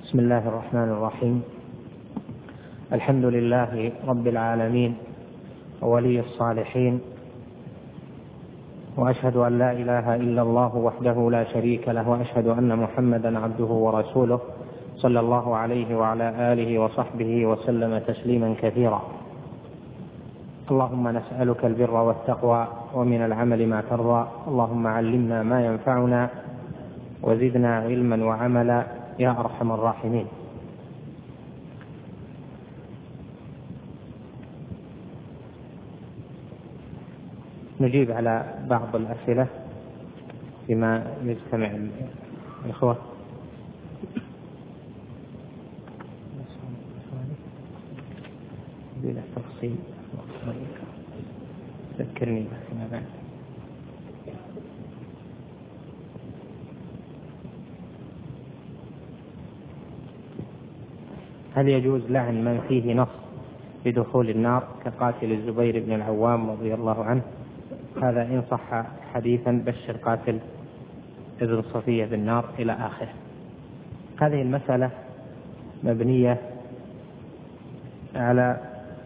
بسم الله الرحمن الرحيم. الحمد لله رب العالمين وولي الصالحين، وأشهد أن لا إله إلا الله وحده لا شريك له، وأشهد أن محمدا عبده ورسوله صلى الله عليه وعلى آله وصحبه وسلم تسليما كثيرا. اللهم نسألك البر والتقوى ومن العمل ما ترضى. اللهم علمنا ما ينفعنا وزدنا علما وعملا يا أرحم الراحمين. نجيب على بعض الأسئلة بما يجتمع الإخوة. بلا تفصيل ذكرني فيما بعد. هل يجوز لعن من فيه نص بدخول النار كقاتل الزبير بن العوام رضي الله عنه؟ هذا إن صح حديثا بشر قاتل ابن صفية بالنار إلى آخره. هذه المسألة مبنية على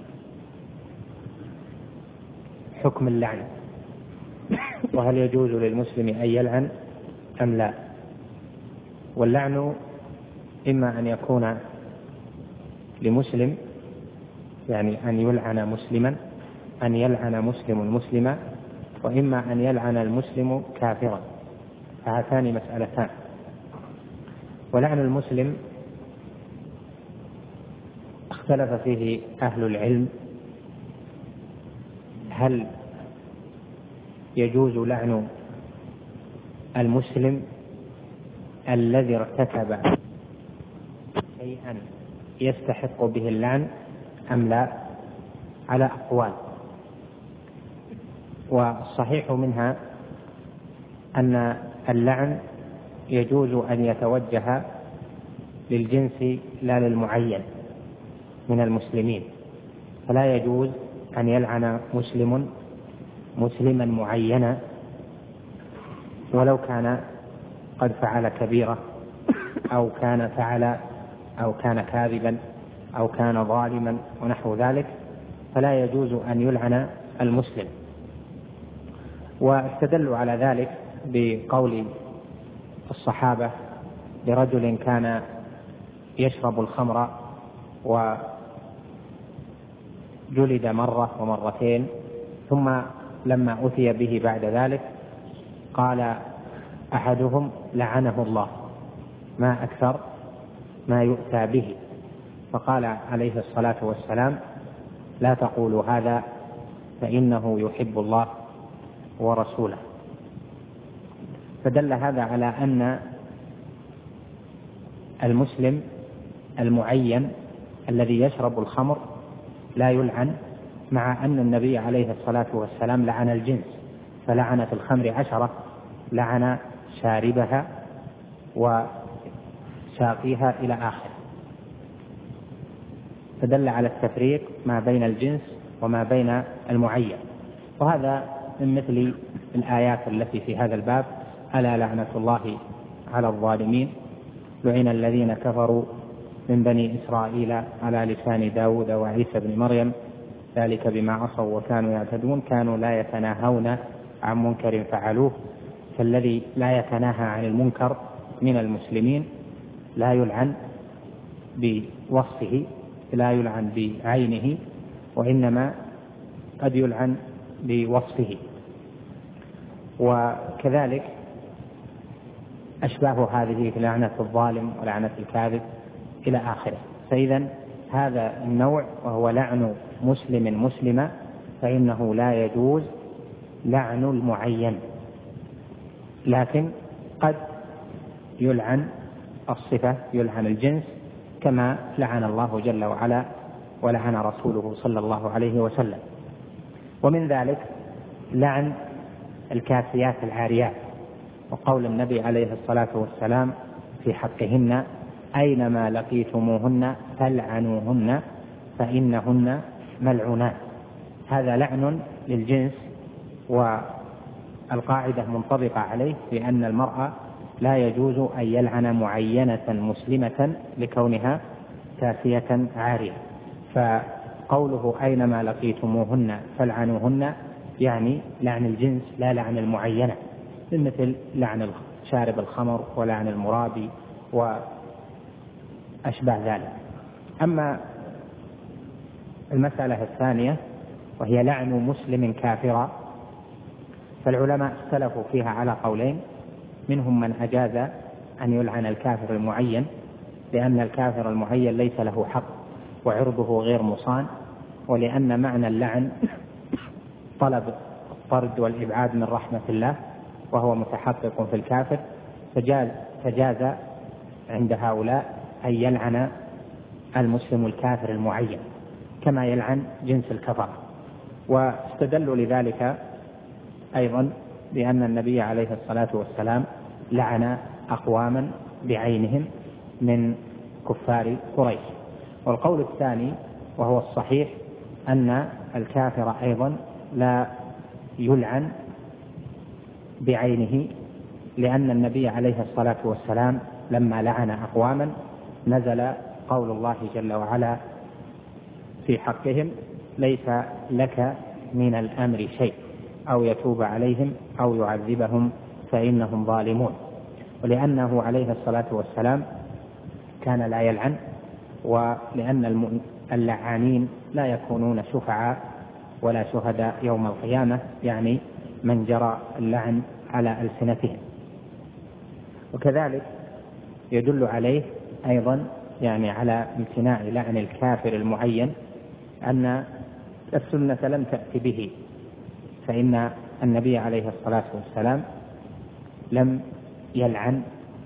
حكم اللعن، وهل يجوز للمسلم أن يلعن أم لا. واللعن إما أن يكون لمسلم، يعني أن يلعن مسلما، أن يلعن مسلم مسلما، وإما أن يلعن المسلم كافرا، فهاتان مسألتان. ولعن المسلم اختلف فيه أهل العلم، هل يجوز لعن المسلم الذي ارتكب شيئا يستحق به اللعن أم لا، على أقوال. والصحيح منها أن اللعن يجوز أن يتوجه للجنس لا للمعين من المسلمين، فلا يجوز أن يلعن مسلم مسلما معينا ولو كان قد فعل كبيرة أو كان فعل أو كان كاذبا أو كان ظالما ونحو ذلك، فلا يجوز أن يلعن المسلم. واستدلوا على ذلك بقول الصحابة لرجل كان يشرب الخمر وجلد مرة ومرتين، ثم لما أتي به بعد ذلك قال أحدهم لعنه الله ما أكثر ما يؤتى به، فقال عليه الصلاة والسلام لا تقولوا هذا فإنه يحب الله ورسوله. فدل هذا على أن المسلم المعين الذي يشرب الخمر لا يلعن، مع أن النبي عليه الصلاة والسلام لعن الجنس، فلعن في الخمر 10، لعن شاربها وساقيها إلى آخر، فدل على التفريق ما بين الجنس وما بين المعين. وهذا من مثل الآيات التي في هذا الباب: ألا لعنة الله على الظالمين، لعن الذين كفروا من بني إسرائيل على لسان داود وعيسى بن مريم ذلك بما عصوا وكانوا يعتدون كانوا لا يتناهون عن منكر فعلوه. فالذي لا يتناهى عن المنكر من المسلمين لا يلعن بوصفه، لا يلعن بعينه، وإنما قد يلعن بوصفه. وكذلك أشباه هذه لعنة الظالم ولعنة الكاذب إلى آخره. فإذا هذا النوع وهو لعن مسلم مسلما فإنه لا يجوز لعن المعين، لكن قد يلعن الصفة، يلعن الجنس، كما لعن الله جل وعلا ولعن رسوله صلى الله عليه وسلم. ومن ذلك لعن الكاسيات العاريات، وقول النبي عليه الصلاة والسلام في حقهن: أينما لقيتموهن فالعنوهن فإنهن ملعونات. هذا لعن للجنس، والقاعدة منطبقة عليه بأن المرأة لا يجوز أن يلعن معينة مسلمة لكونها كاسية عارية. فقوله أينما لقيتموهن فالعنوهن يعني لعن الجنس لا لعن المعينة، مثل لعن شارب الخمر ولعن المرابي وأشبه ذلك. أما المسألة الثانية وهي لعن مسلم كافرا، فالعلماء اختلفوا فيها على قولين، منهم من أجاز أن يلعن الكافر المعين لأن الكافر المعين ليس له حق وعرضه غير مصان، ولأن معنى اللعن طلب الطرد والإبعاد من رحمة الله وهو متحقق في الكافر، فجاز عند هؤلاء أن يلعن المسلم الكافر المعين كما يلعن جنس الكفر. واستدلوا لذلك أيضا بأن النبي عليه الصلاة والسلام لعن أقواما بعينهم من كفار قريش. والقول الثاني وهو الصحيح أن الكافر أيضا لا يلعن بعينه، لأن النبي عليه الصلاة والسلام لما لعن أقواما نزل قول الله جل وعلا في حقهم: ليس لك من الأمر شيء أو يتوب عليهم أو يعذبهم فإنهم ظالمون. ولأنه عليه الصلاة والسلام كان لا يلعن، ولأن اللعانين لا يكونون شفعاء ولا شهداء يوم القيامة، يعني من جرى اللعن على ألسنتهم. وكذلك يدل عليه أيضا يعني على امتناع لعن الكافر المعين أن السنة لم تأتي به، فإن النبي عليه الصلاة والسلام لم يلعن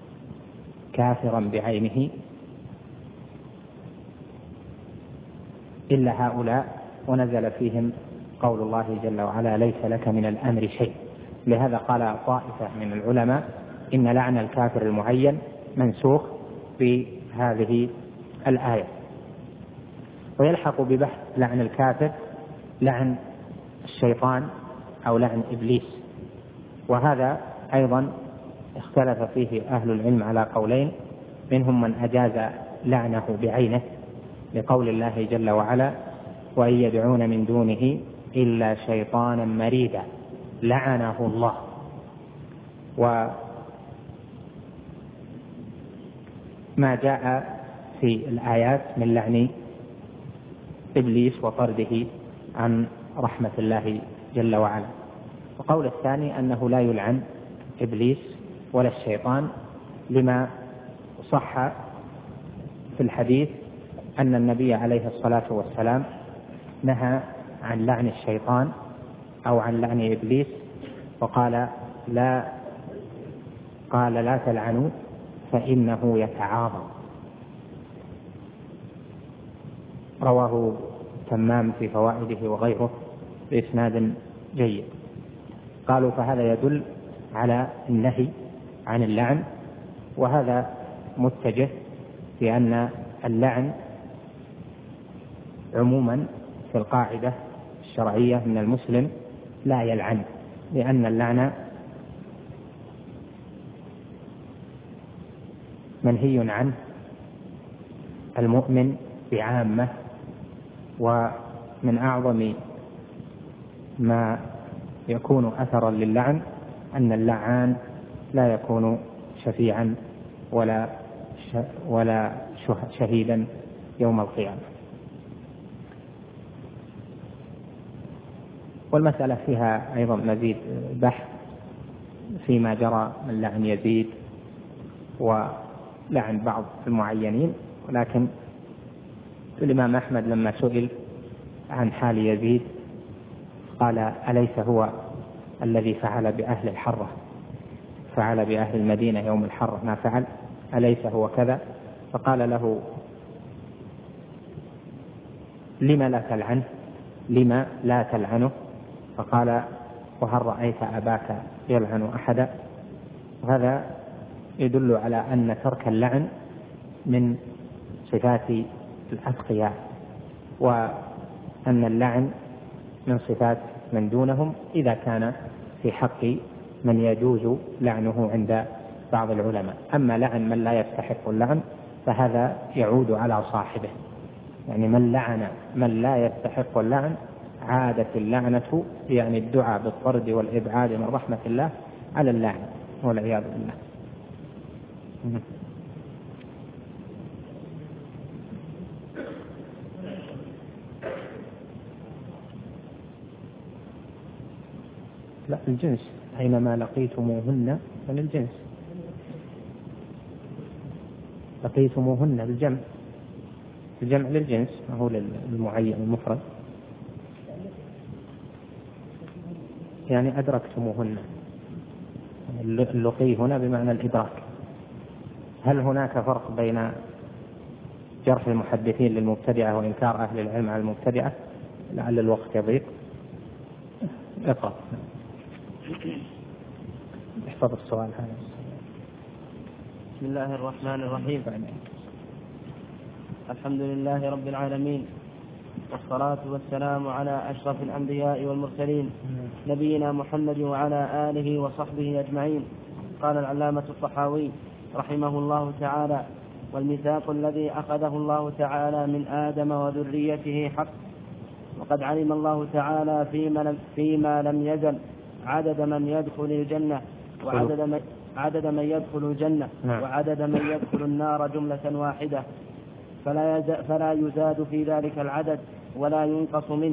كافرا بعينه إلا هؤلاء، ونزل فيهم قول الله جل وعلا: ليس لك من الأمر شيء. لهذا قال طائفة من العلماء إن لعن الكافر المعين منسوخ بهذه الآية. ويلحق ببحث لعن الكافر لعن الشيطان أو لعن إبليس، وهذا أيضا اختلف فيه أهل العلم على قولين، منهم من أجاز لعنه بعينه لقول الله جل وعلا: وإن يدعون من دونه إلا شيطانا مريدا لعنه الله. وما جاء في الآيات من لعن إبليس وطرده عن رحمة الله جل وعلا. وقول الثاني أنه لا يلعن إبليس ولا الشيطان، لما صح في الحديث أن النبي عليه الصلاة والسلام نهى عن لعن الشيطان أو عن لعن إبليس، وقال لا تلعنوا فإنه يتعاظم. رواه تمام في فوائده وغيره بإسناد جيد. قالوا فهذا يدل على النهي عن اللعن، وهذا متجه لأن اللعن عموما في القاعدة الشرعية من المسلم لا يلعن، لأن اللعن منهي عنه المؤمن بعامة. ومن أعظم ما يكون أثرا للعن أن اللعان لا يكون شفيعا ولا شهيدا يوم القيامة. والمسألة فيها أيضا مزيد بحث فيما جرى من لعن يزيد ولعن بعض المعينين، ولكن الإمام أحمد لما سئل عن حال يزيد قال: أليس هو الذي فعل بأهل الحرة، فعل بأهل المدينة يوم الحرة ما فعل، أليس هو كذا؟ فقال له: لما لا تلعنه؟ فقال: وهل رأيت أباك يلعن أحدا؟ وهذا يدل على أن ترك اللعن من صفات الأتقياء، وأن اللعن من صفات من دونهم إذا كان في حق من يجوز لعنه عند بعض العلماء. أما لعن من لا يستحق اللعن فهذا يعود على صاحبه، يعني من لعن من لا يستحق اللعن عادت اللعنة، يعني الدعاء بالطرد والإبعاد من رحمة الله على اللعن والعياذ بالله. لا، الجنس أينما لقيتموهن من الجنس، لقيتموهن بالجمع، الجمع للجنس ما هو للمعين المفرد، يعني أدركتموهن. اللقي هنا بمعنى الإدراك. هل هناك فرق بين جرح المحدثين للمبتدعة وإنكار أهل العلم على المبتدعة؟ لعل الوقت يضيق. اقرأ، احفظ السؤال هذا. بسم الله الرحمن الرحيم. الحمد لله رب العالمين، والصلاة والسلام على أشرف الأنبياء والمرسلين نبينا محمد وعلى آله وصحبه أجمعين. قال العلامة الطحاوي رحمه الله تعالى: والميثاق الذي أخذه الله تعالى من آدم وذريته حق، وقد علم الله تعالى فيما لم يزل عدد من يدخل الجنة وعدد من يدخل الجنة وعدد من يدخل النار جملة واحدة، فلا يزاد في ذلك العدد ولا ينقص منه.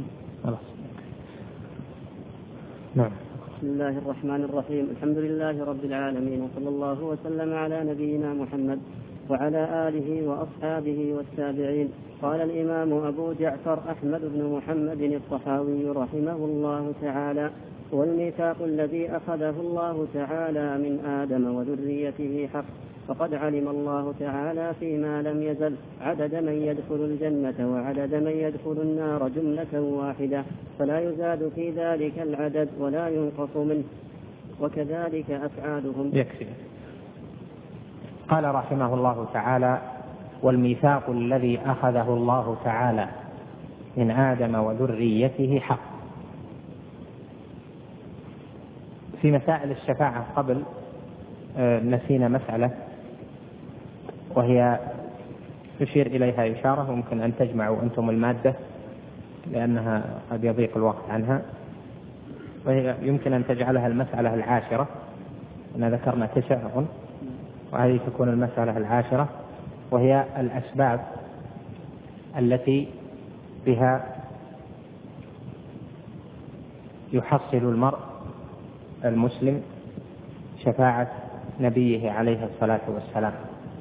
نعم. بسم الله الرحمن الرحيم. الحمد لله رب العالمين، وصلى الله وسلم على نبينا محمد وعلى آله وأصحابه والتابعين. قال الإمام أبو جعفر أحمد بن محمد الطحاوي رحمه الله تعالى: والميثاق الذي أخذه الله تعالى من آدم وذريته حق، فقد علم الله تعالى فيما لم يزل عدد من يدخل الجنة وعدد من يدخل النار جملة واحدة، فلا يزاد في ذلك العدد ولا ينقص منه، وكذلك أفعالهم. يكفي. قال رحمه الله تعالى: والميثاق الذي أخذه الله تعالى من آدم وذريته حق. في مسائل الشفاعة قبل نسينا مسألة، وهي تشير إليها إشارة، وممكن أن تجمعوا أنتم المادة لأنها قد يضيق الوقت عنها، وهي يمكن أن تجعلها المسألة العاشرة. أنا ذكرنا 9 وهذه تكون المسألة العاشرة، وهي الأسباب التي بها يحصل المرء المسلم شفاعة نبيه عليه الصلاة والسلام.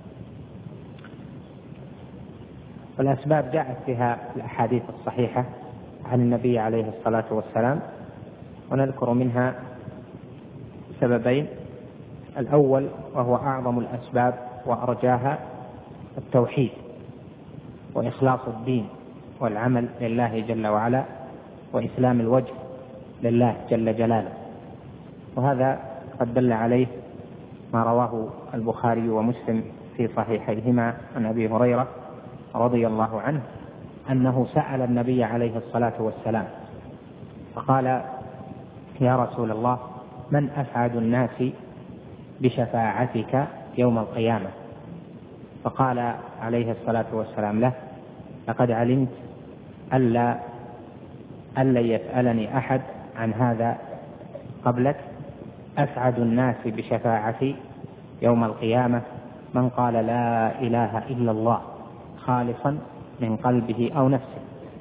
والأسباب جاءت بها الأحاديث الصحيحة عن النبي عليه الصلاة والسلام، ونذكر منها سببين. الأول وهو أعظم الأسباب وأرجاها التوحيد وإخلاص الدين والعمل لله جل وعلا، وإسلام الوجه لله جل جلاله، وهذا قد دل عليه ما رواه البخاري ومسلم في صحيحيهما عن أبي هريرة رضي الله عنه أنه سأل النبي عليه الصلاة والسلام فقال: يا رسول الله، من أسعد الناس بشفاعتك يوم القيامة؟ فقال عليه الصلاة والسلام له: لقد علمت ألا يسألني أحد عن هذا قبلك. أسعد الناس بشفاعتي يوم القيامة من قال لا إله إلا الله خالصا من قلبه أو نفسه.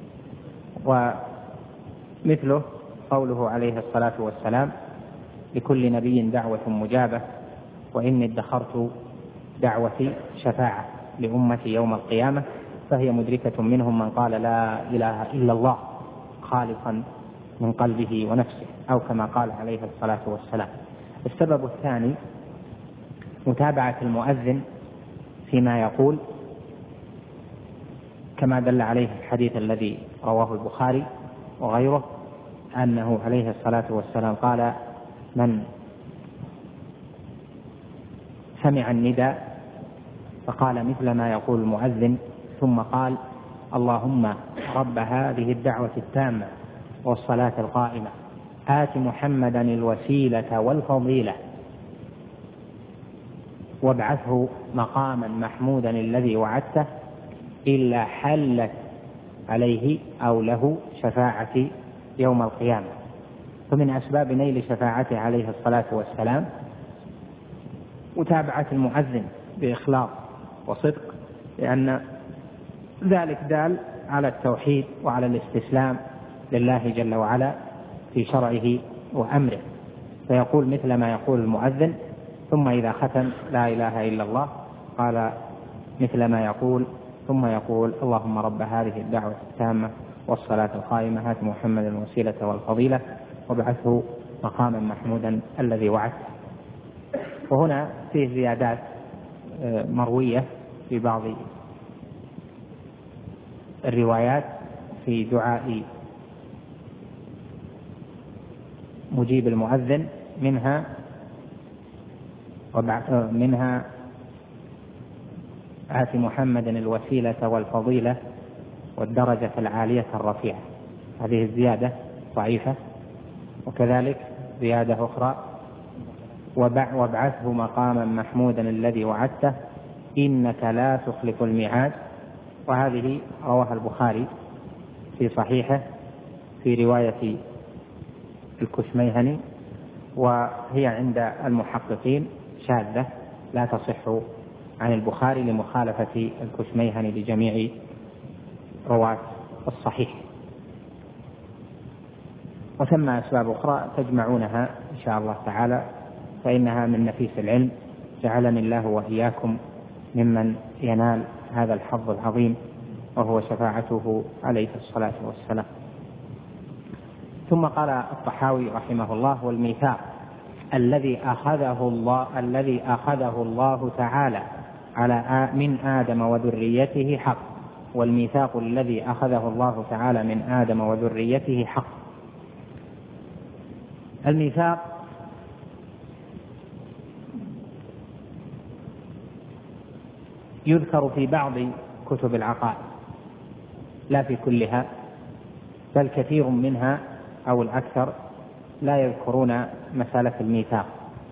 ومثله قوله عليه الصلاة والسلام: لكل نبي دعوة مجابة، وإني ادخرت دعوتي شفاعة لأمتي يوم القيامة، فهي مدركة منهم من قال لا إله إلا الله خالصا من قلبه ونفسه، أو كما قال عليه الصلاة والسلام. السبب الثاني متابعة المؤذن فيما يقول، كما دل عليه الحديث الذي رواه البخاري وغيره أنه عليه الصلاة والسلام قال: من سمع النداء فقال مثل ما يقول المؤذن، ثم قال: اللهم رب هذه الدعوة التامة والصلاة القائمة آت محمدا الوسيلة والفضيلة وابعثه مقاما محمودا الذي وعدته إلا حلت عليه أو له شفاعتي يوم القيامة. فمن أسباب نيل شفاعته عليه الصلاة والسلام متابعة المؤذن بإخلاص وصدق، لأن ذلك دال على التوحيد وعلى الاستسلام لله جل وعلا في شرعه وأمره، فيقول مثل ما يقول المؤذن، ثم إذا ختم لا إله إلا الله قال مثل ما يقول، ثم يقول اللهم رب هذه الدعوة التامة والصلاة القائمة آت محمدا الوسيلة والفضيلة وابعثه مقاما محمودا الذي وعدته. وهنا فيه زيادات مروية في بعض الروايات في دعاء مجيب المؤذن، منها آت محمدا الوسيلة والفضيلة والدرجة العالية الرفيعة. هذه الزيادة ضعيفة. وكذلك زيادة أخرى وابعثه مقاما محمودا الذي وعدته إنك لا تخلف الميعاد، وهذه رواها البخاري في صحيحه في رواية الكشميهني، وهي عند المحققين شاذة لا تصح عن البخاري لمخالفة الكشميهني لجميع رواة الصحيح. وثم أسباب أخرى تجمعونها إن شاء الله تعالى، فإنها من نفيس العلم، جعلني الله وإياكم ممن ينال هذا الحظ العظيم وهو شفاعته عليه الصلاة والسلام. ثم قال الطحاوي رحمه الله: والميثاق الذي أخذه الله تعالى من آدم وذريته حق. والميثاق الذي أخذه الله تعالى من آدم وذريته حق. الميثاق يذكر في بعض كتب العقائد لا في كلها، بل كثير منها أو الأكثر لا يذكرون مسألة الميثاق.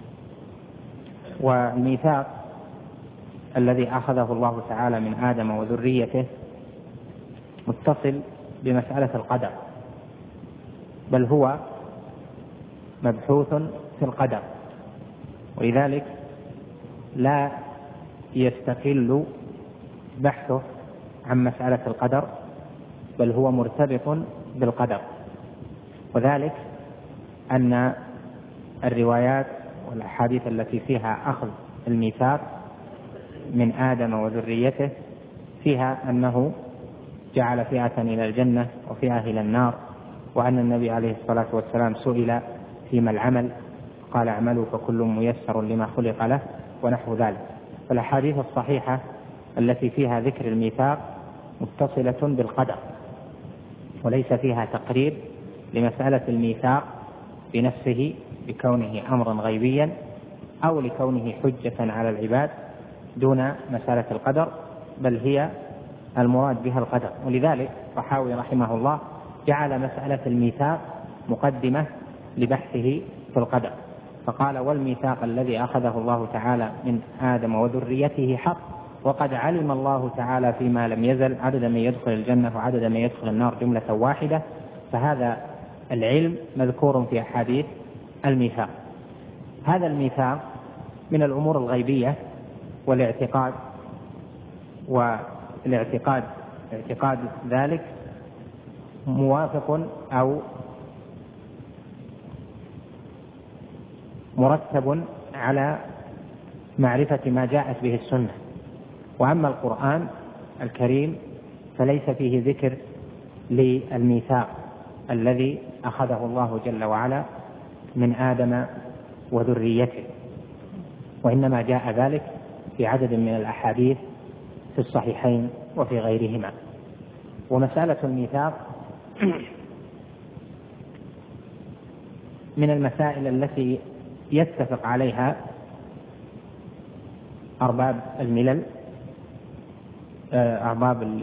والميثاق الذي أخذه الله تعالى من آدم وذريته متصل بمسألة القدر، بل هو مبحوث في القدر، ولذلك لا يستقل بحثه عن مسألة القدر، بل هو مرتبط بالقدر. وذلك أن الروايات والأحاديث التي فيها أخذ الميثاق من آدم وذريته فيها أنه جعل فئة إلى الجنة وفئة إلى النار، وأن النبي عليه الصلاة والسلام سئل فيما العمل قال اعملوا فكل ميسر لما خلق له ونحو ذلك. فالأحاديث الصحيحة التي فيها ذكر الميثاق متصلة بالقدر، وليس فيها تقرير لمسألة الميثاق بنفسه بكونه أمرا غيبيا أو لكونه حجة على العباد دون مسألة القدر، بل هي المراد بها القدر. ولذلك الطحاوي رحمه الله جعل مسألة الميثاق مقدمة لبحثه في القدر، فقال: والميثاق الذي أخذه الله تعالى من آدم وذريته حق، وقد علم الله تعالى فيما لم يزل عدد من يدخل الجنة وعدد من يدخل النار جملة واحدة. فهذا العلم مذكور في أحاديث الميثاق. هذا الميثاق من الأمور الغيبية، اعتقاد ذلك موافق أو مرتب على معرفة ما جاءت به السنة. وأما القرآن الكريم فليس فيه ذكر للميثاق الذي أخذه الله جل وعلا من آدم وذريته، وإنما جاء ذلك في عدد من الأحاديث في الصحيحين وفي غيرهما. ومسألة الميثاق من المسائل التي يتفق عليها أرباب الملل، أرباب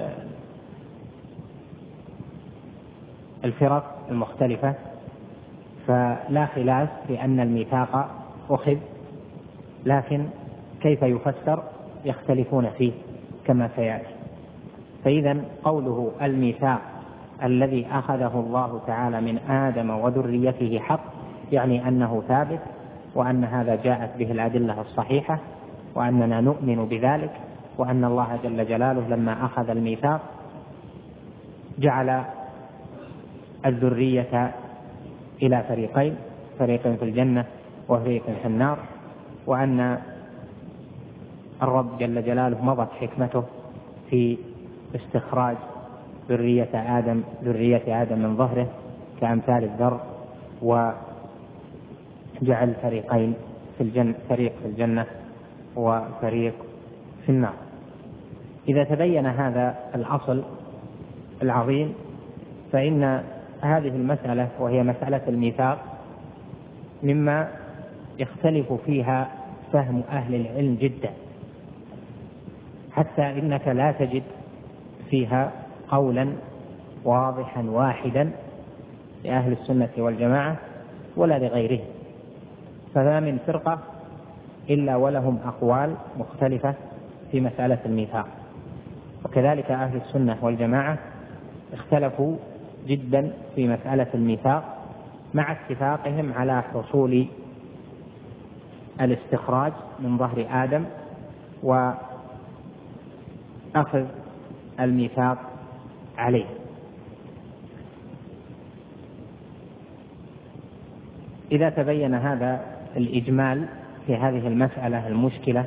الفرق المختلفة، فلا خلاف في أن الميثاق أخذ، لكن وكيف يفسر يختلفون فيه كما سيأتي. فإذا قوله الميثاق الذي أخذه الله تعالى من آدم وذريته حق، يعني أنه ثابت، وأن هذا جاءت به الأدلة الصحيحة، وأننا نؤمن بذلك، وأن الله جل جلاله لما أخذ الميثاق جعل الذرية إلى فريقين، فريق في الجنة وفريق في النار، وأن الرب جل جلاله مضت حكمته في استخراج ذرية آدم من ظهره كأمثال الذر، وجعل فريقين في الجنة، فريق في الجنة وفريق في النار. إذا تبين هذا الأصل العظيم، فإن هذه المسألة وهي مسألة الميثاق مما يختلف فيها فهم أهل العلم جدا، حتى إنك لا تجد فيها قولا واضحا واحدا لأهل السنة والجماعة ولا لغيرهم، فما من فرقة إلا ولهم أقوال مختلفة في مسألة الميثاق. وكذلك أهل السنة والجماعة اختلفوا جدا في مسألة الميثاق، مع اتفاقهم على حصول الاستخراج من ظهر آدم وأخذ الميثاق عليه. إذا تبين هذا الإجمال في هذه المسألة المشكلة،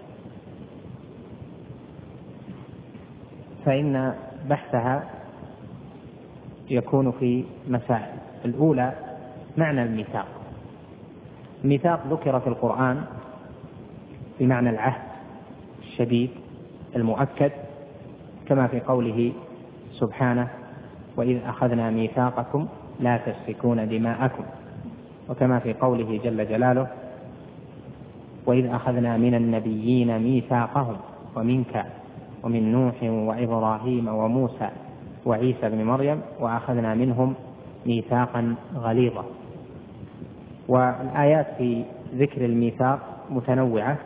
فإن بحثها يكون في مسائل. الأولى معنى الميثاق. الميثاق ذكر في القرآن بمعنى العهد الشديد المؤكد، كما في قوله سبحانه: وإذ أخذنا ميثاقكم لا تسفكون دماءكم، وكما في قوله جل جلاله: وإذ أخذنا من النبيين ميثاقهم ومنك ومن نوح وإبراهيم وموسى وعيسى بن مريم وأخذنا منهم ميثاقا غليظا. والآيات في ذكر الميثاق متنوعة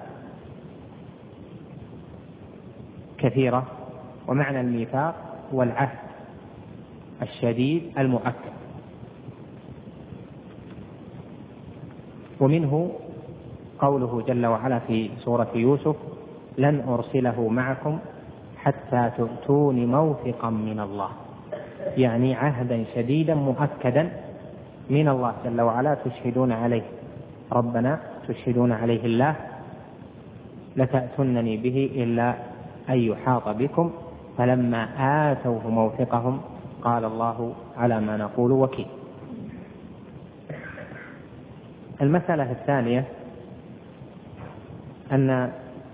كثيرة، ومعنى الميثاق هو العهد الشديد المؤكد. ومنه قوله جل وعلا في سورة يوسف: لن أرسله معكم حتى تؤتون موثقا من الله، يعني عهدا شديدا مؤكدا من الله جل وعلا تشهدون عليه، ربنا تشهدون عليه الله لتأتونني به إلا أن يحاط بكم، فلما آتوه موثقهم قال الله على ما نقول وكيل. المسألة الثانية أن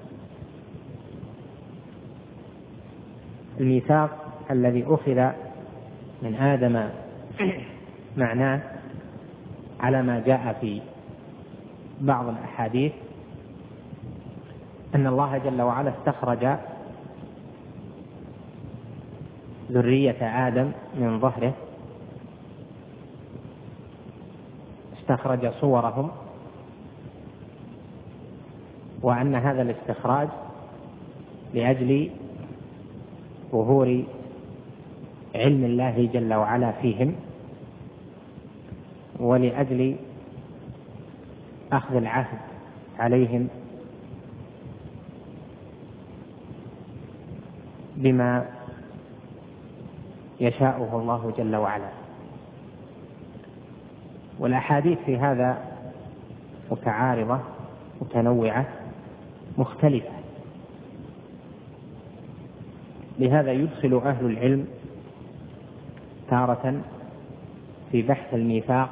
الميثاق الذي أخذ من آدم معناه على ما جاء في بعض الأحاديث أن الله جل وعلا استخرج ذرية آدم من ظهره، استخرج صورهم، وأن هذا الاستخراج لأجل ظهور علم الله جل وعلا فيهم، ولأجل أخذ العهد عليهم بما يشاءه الله جل وعلا. والأحاديث في هذا متعارضة متنوعة مختلفة، لهذا يدخل أهل العلم تارة في بحث الميثاق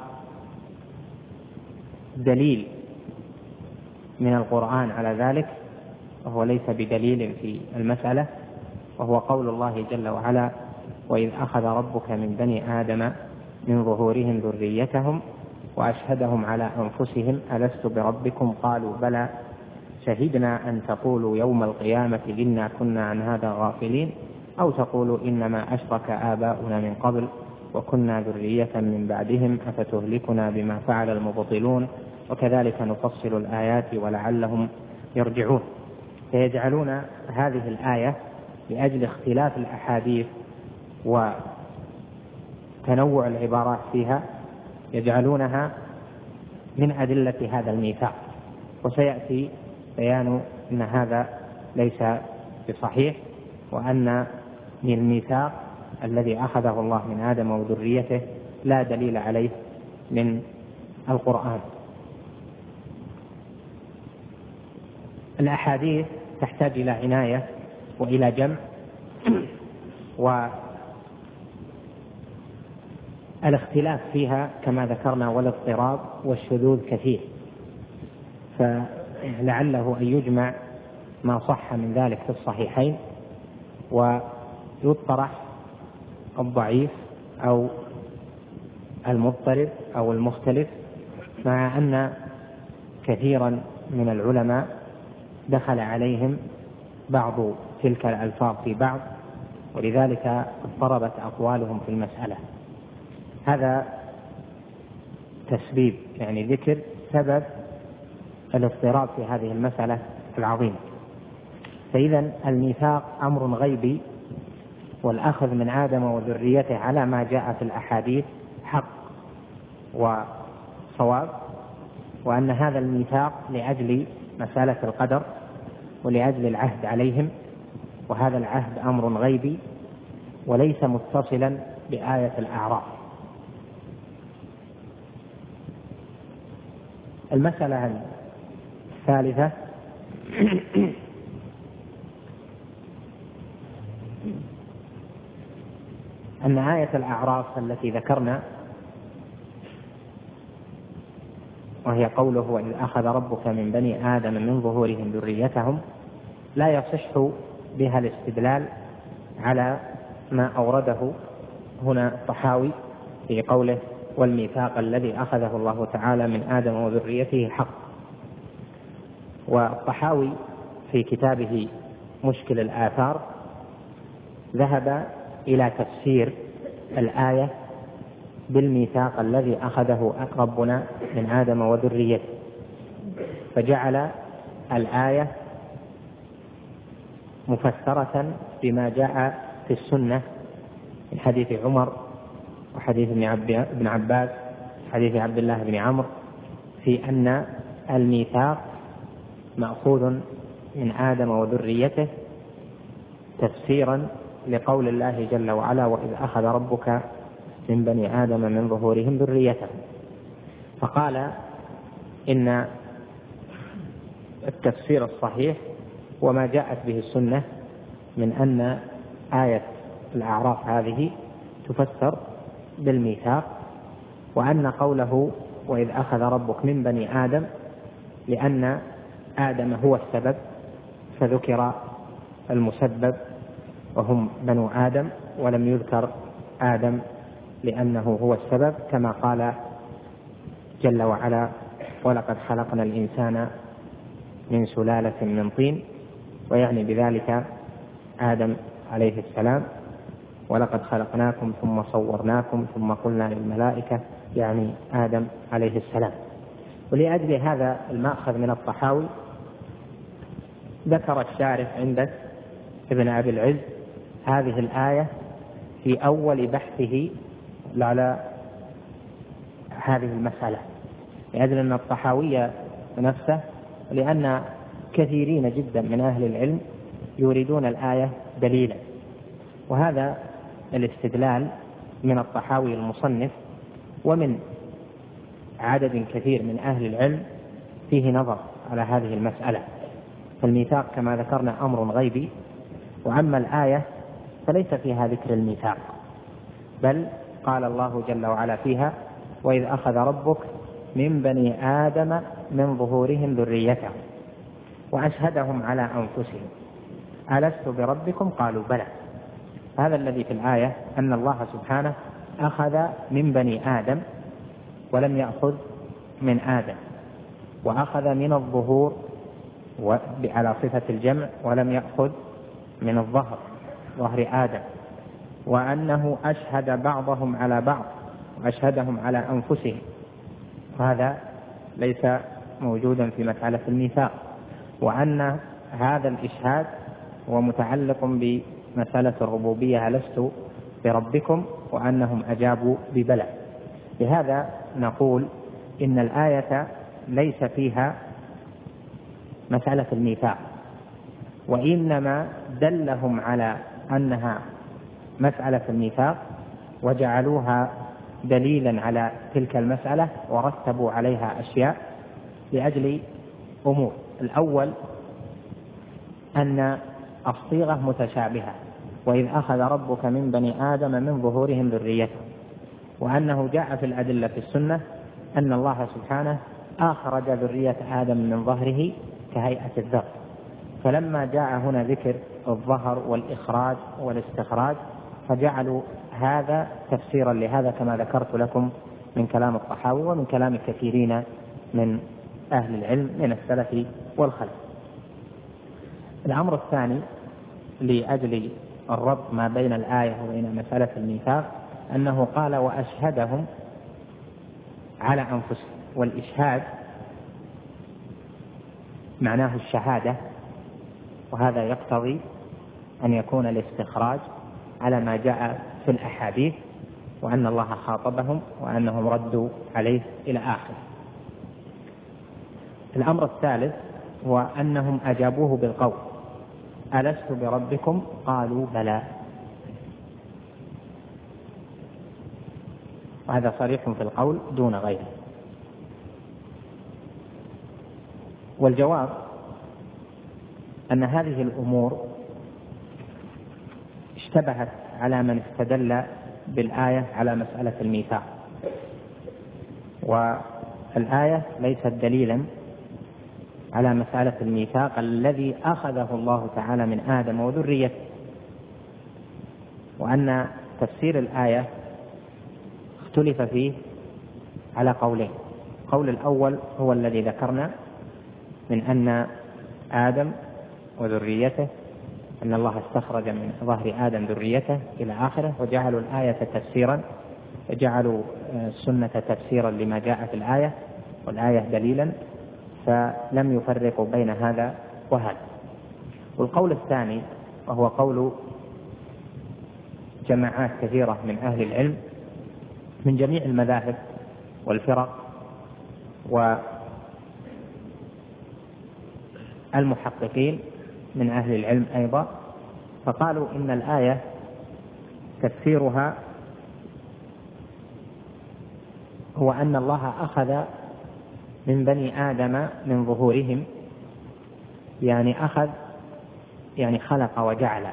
دليل من القرآن على ذلك، وهو ليس بدليل في المسألة، وهو قول الله جل وعلا: وإذ أخذ ربك من بني آدم من ظهورهم ذريتهم وأشهدهم على أنفسهم ألست بربكم قالوا بلى شهدنا أن تقولوا يوم القيامة إنا كنا عن هذا غافلين أو تقولوا إنما أشرك آباؤنا من قبل وكنا ذرية من بعدهم أفتهلكنا بما فعل المبطلون وكذلك نفصل الآيات ولعلهم يرجعون. فيجعلون هذه الآية لأجل اختلاف الأحاديث وتنوع العبارات فيها يجعلونها من أدلة هذا الميثاق، وسيأتي بيان أن هذا ليس بصحيح، وأن من الميثاق الذي أخذه الله من آدم وذريته لا دليل عليه من القرآن. الأحاديث تحتاج إلى عناية وإلى جمع، والاختلاف فيها كما ذكرنا والاضطراب والشذوذ كثير، فلعله أن يجمع ما صح من ذلك في الصحيحين ويطرح الضعيف أو المضطرب أو المختلف، مع أن كثيرا من العلماء دخل عليهم بعض تلك الألفاظ في بعض، ولذلك اضطربت أقوالهم في المسألة. هذا تسبيب، يعني ذكر سبب الاضطراب في هذه المسألة العظيمة. فإذا الميثاق أمر غيبي، والأخذ من آدم وذريته على ما جاء في الأحاديث حق وصواب، وأن هذا الميثاق لأجل مسألة القدر ولأجل العهد عليهم، وهذا العهد أمر غيبي وليس متصلا بآية الأعراف. المسألة الثالثة أن آية الأعراف التي ذكرنا، وهي قوله وإذ أخذ ربك من بني آدم من ظهورهم ذريتهم، لا يصح بها الاستدلال على ما أورده هنا الطحاوي في قوله والميثاق الذي أخذه الله تعالى من آدم وذريته حق. والطحاوي في كتابه مشكل الآثار ذهب إلى تفسير الآية بالميثاق الذي أخذه ربنا من آدم وذريته، فجعل الآية مفسرة بما جاء في السنة من حديث عمر وحديث ابن عباس حديث عبد الله بن عمرو في أن الميثاق مأخوذ من آدم وذريته تفسيرا لقول الله جل وعلا وإذ أخذ ربك من بني آدم من ظهورهم ذريتهم. فقال إن التفسير الصحيح وما جاءت به السنة من أن آية الأعراف هذه تفسر بالميثاق، وأن قوله وإذ أخذ ربك من بني آدم لأن آدم هو السبب، فذكر المسبب وهم بنو آدم، ولم يذكر آدم لأنه هو السبب، كما قال جل وعلا ولقد خلقنا الإنسان من سلالة من طين، ويعني بذلك آدم عليه السلام، ولقد خلقناكم ثم صورناكم ثم قلنا للملائكة، يعني آدم عليه السلام. ولأجل هذا المأخذ من الطحاوي ذكر الشارح عندك ابن أبي العز هذه الآية في أول بحثه على هذه المسألة، لأجل أن الطحاوي نفسه، لأن كثيرين جدا من أهل العلم يريدون الآية دليلا، وهذا الاستدلال من الطحاوي المصنف ومن عدد كثير من أهل العلم فيه نظر على هذه المسألة. فالميثاق كما ذكرنا أمر غيبي، وأما الآية فليس فيها ذكر الميثاق، بل قال الله جل وعلا فيها وإذ أخذ ربك من بني آدم من ظهورهم ذريتهم وأشهدهم على أنفسهم ألست بربكم قالوا بلى. هذا الذي في الآية أن الله سبحانه أخذ من بني آدم ولم يأخذ من آدم، وأخذ من الظهور على صفة الجمع ولم يأخذ من الظهر ظهر آدم، وأنه أشهد بعضهم على بعض وأشهدهم على أنفسهم، وهذا ليس موجودا في مسألة الميثاق، وأن هذا الإشهاد هو متعلق بمسألة الربوبية ألست بربكم، وأنهم أجابوا ببلى. لهذا نقول إن الآية ليس فيها مسألة الميثاق، وإنما دلهم على أنها مسألة الميثاق وجعلوها دليلا على تلك المسألة ورتبوا عليها أشياء لأجل أمور. الأول أن الصيغة متشابهة، وإذ أخذ ربك من بني آدم من ظهورهم ذريتهم، وأنه جاء في الأدلة في السنة أن الله سبحانه أخرج ذرية آدم من ظهره كهيئة الذر، فلما جاء هنا ذكر الظهر والإخراج والاستخراج فجعلوا هذا تفسيرا لهذا، كما ذكرت لكم من كلام الطحاوي ومن كلام كثيرين من أهل العلم من السلف والخلف. الأمر الثاني لأجل الربط ما بين الآية وبين مسألة الميثاق أنه قال وأشهدهم على أنفسهم، والإشهاد معناه الشهادة، وهذا يقتضي أن يكون الاستخراج على ما جاء في الأحاديث، وأن الله خاطبهم وأنهم ردوا عليه إلى آخر. الأمر الثالث هو أنهم أجابوه بالقول ألست بربكم قالوا بلى، وهذا صريح في القول دون غيره. والجواب أن هذه الأمور اشتبهت على من استدل بالآية على مسألة الميثاق، والآية ليست دليلا على مسألة الميثاق الذي أخذه الله تعالى من آدم وذريته، وأن تفسير الآية اختلف فيه على قولين. القول الأول هو الذي ذكرنا من أن آدم وذريته، أن الله استخرج من ظهر آدم ذريته إلى آخره، وجعلوا الآية تفسيرا، وجعلوا السنة تفسيرا لما جاء في الآية والآية دليلا، فلم يفرقوا بين هذا وهذا. والقول الثاني وهو قول جماعات كثيرة من أهل العلم من جميع المذاهب والفرق والمحققين من أهل العلم أيضا، فقالوا إن الآية تفسيرها هو أن الله أخذ من بني آدم من ظهورهم، يعني أخذ يعني خلق وجعل،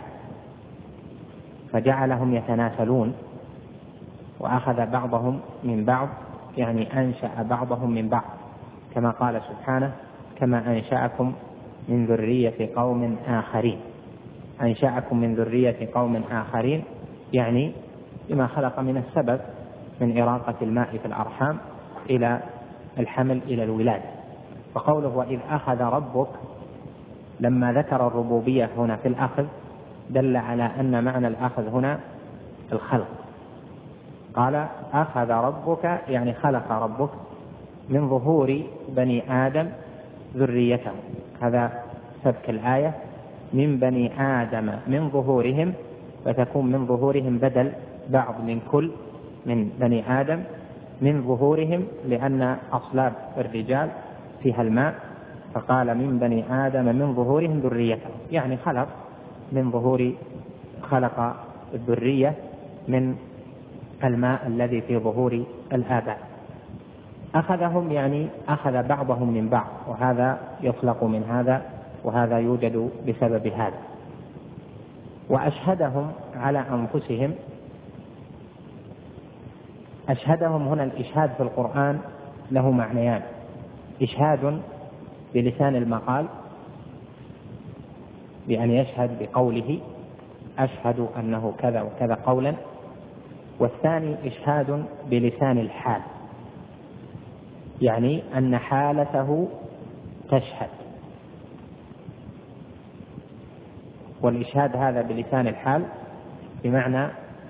فجعلهم يتناسلون، وأخذ بعضهم من بعض يعني أنشأ بعضهم من بعض، كما قال سبحانه كما أنشأكم من ذرية قوم آخرين. أنشأكم من ذرية قوم آخرين يعني بما خلق من السبب من إراقة الماء في الأرحام إلى الحمل إلى الولادة. وقوله وإذ أخذ ربك لما ذكر الربوبية هنا في الأخذ دل على أن معنى الأخذ هنا الخلق. قال أخذ ربك يعني خلق ربك من ظهور بني آدم ذريته، هذا سبك الآية من بني آدم من ظهورهم، وتكون من ظهورهم بدل بعض من كل من بني آدم من ظهورهم، لأن أصلاب الرجال فيها الماء، فقال من بني آدم من ظهورهم ذريته، يعني خلق من ظهور خلق الذرية من الماء الذي في ظهور الآباء. أخذهم يعني أخذ بعضهم من بعض، وهذا يطلق من هذا وهذا يوجد بسبب هذا. وأشهدهم على أنفسهم، أشهدهم هنا الإشهاد في القرآن له معنيان: إشهاد بلسان المقال بأن يشهد بقوله أشهد أنه كذا وكذا قولا، والثاني إشهاد بلسان الحال، يعني أن حالته تشهد. والإشهاد هذا بلسان الحال بمعنى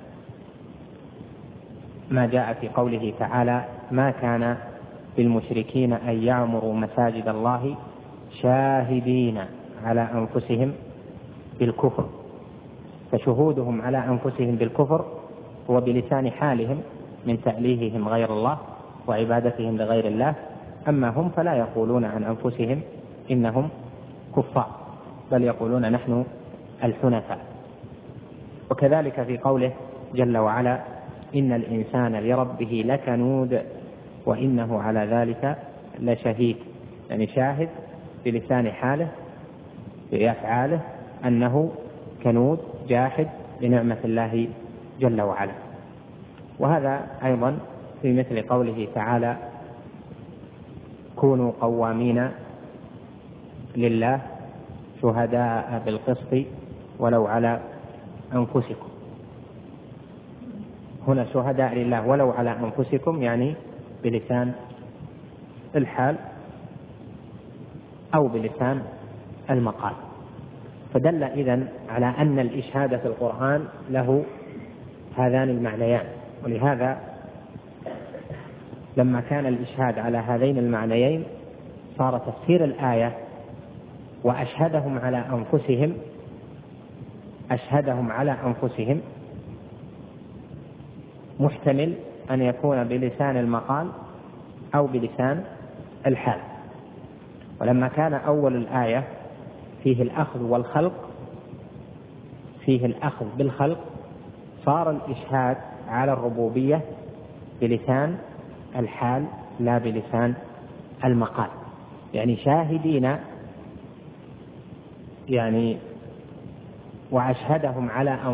ما جاء في قوله تعالى ما كان للمشركين أن يعمروا مساجد الله شاهدين على أنفسهم بالكفر، فشهودهم على أنفسهم بالكفر هو بلسان حالهم من تأليههم غير الله وعبادتهم لغير الله، أما هم فلا يقولون عن أنفسهم إنهم كفار، بل يقولون نحن الحنفاء. وكذلك في قوله جل وعلا: إن الإنسان لربه لكنود وإنه على ذلك لشهيد، يعني شاهد بلسان حاله بأفعاله أنه كنود جاحد لنعمة الله جل وعلا. وهذا أيضا في مثل قوله تعالى: كونوا قوامين لله شهداء بالقسط ولو على أنفسكم. هنا شهداء لله ولو على أنفسكم يعني بلسان الحال أو بلسان المقال. فدل إذن على أن الإشهاد في القرآن له هذان المعنيان. ولهذا لما كان الإشهاد على هذين المعنيين صار تفسير الآية وأشهدهم على أنفسهم محتمل أن يكون بلسان المقال أو بلسان الحال. ولما كان أول الآية فيه الأخذ والخلق، فيه الأخذ بالخلق، صار الإشهاد على الربوبية بلسان الحال لا بلسان المقال، يعني شاهدين يعني وأشهدهم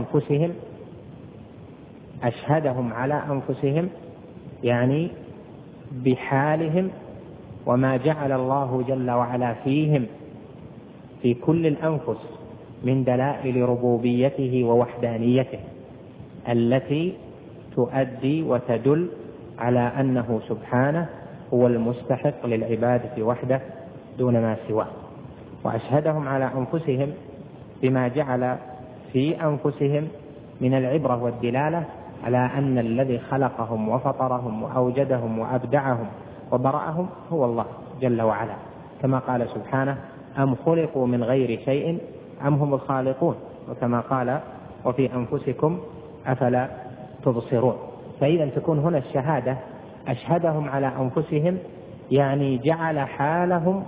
على أنفسهم يعني بحالهم وما جعل الله جل وعلا فيهم في كل الأنفس من دلائل ربوبيته ووحدانيته التي تؤدي وتدل على أنه سبحانه هو المستحق للعبادة وحده دون ما سواه. وأشهدهم على أنفسهم بما جعل في أنفسهم من العبرة والدلالة على أن الذي خلقهم وفطرهم وأوجدهم وأبدعهم وبرأهم هو الله جل وعلا، كما قال سبحانه: أم خلقوا من غير شيء أم هم الخالقون، وكما قال: وفي أنفسكم أفلا تبصرون. فإذا تكون هنا الشهادة أشهدهم على أنفسهم يعني جعل حالهم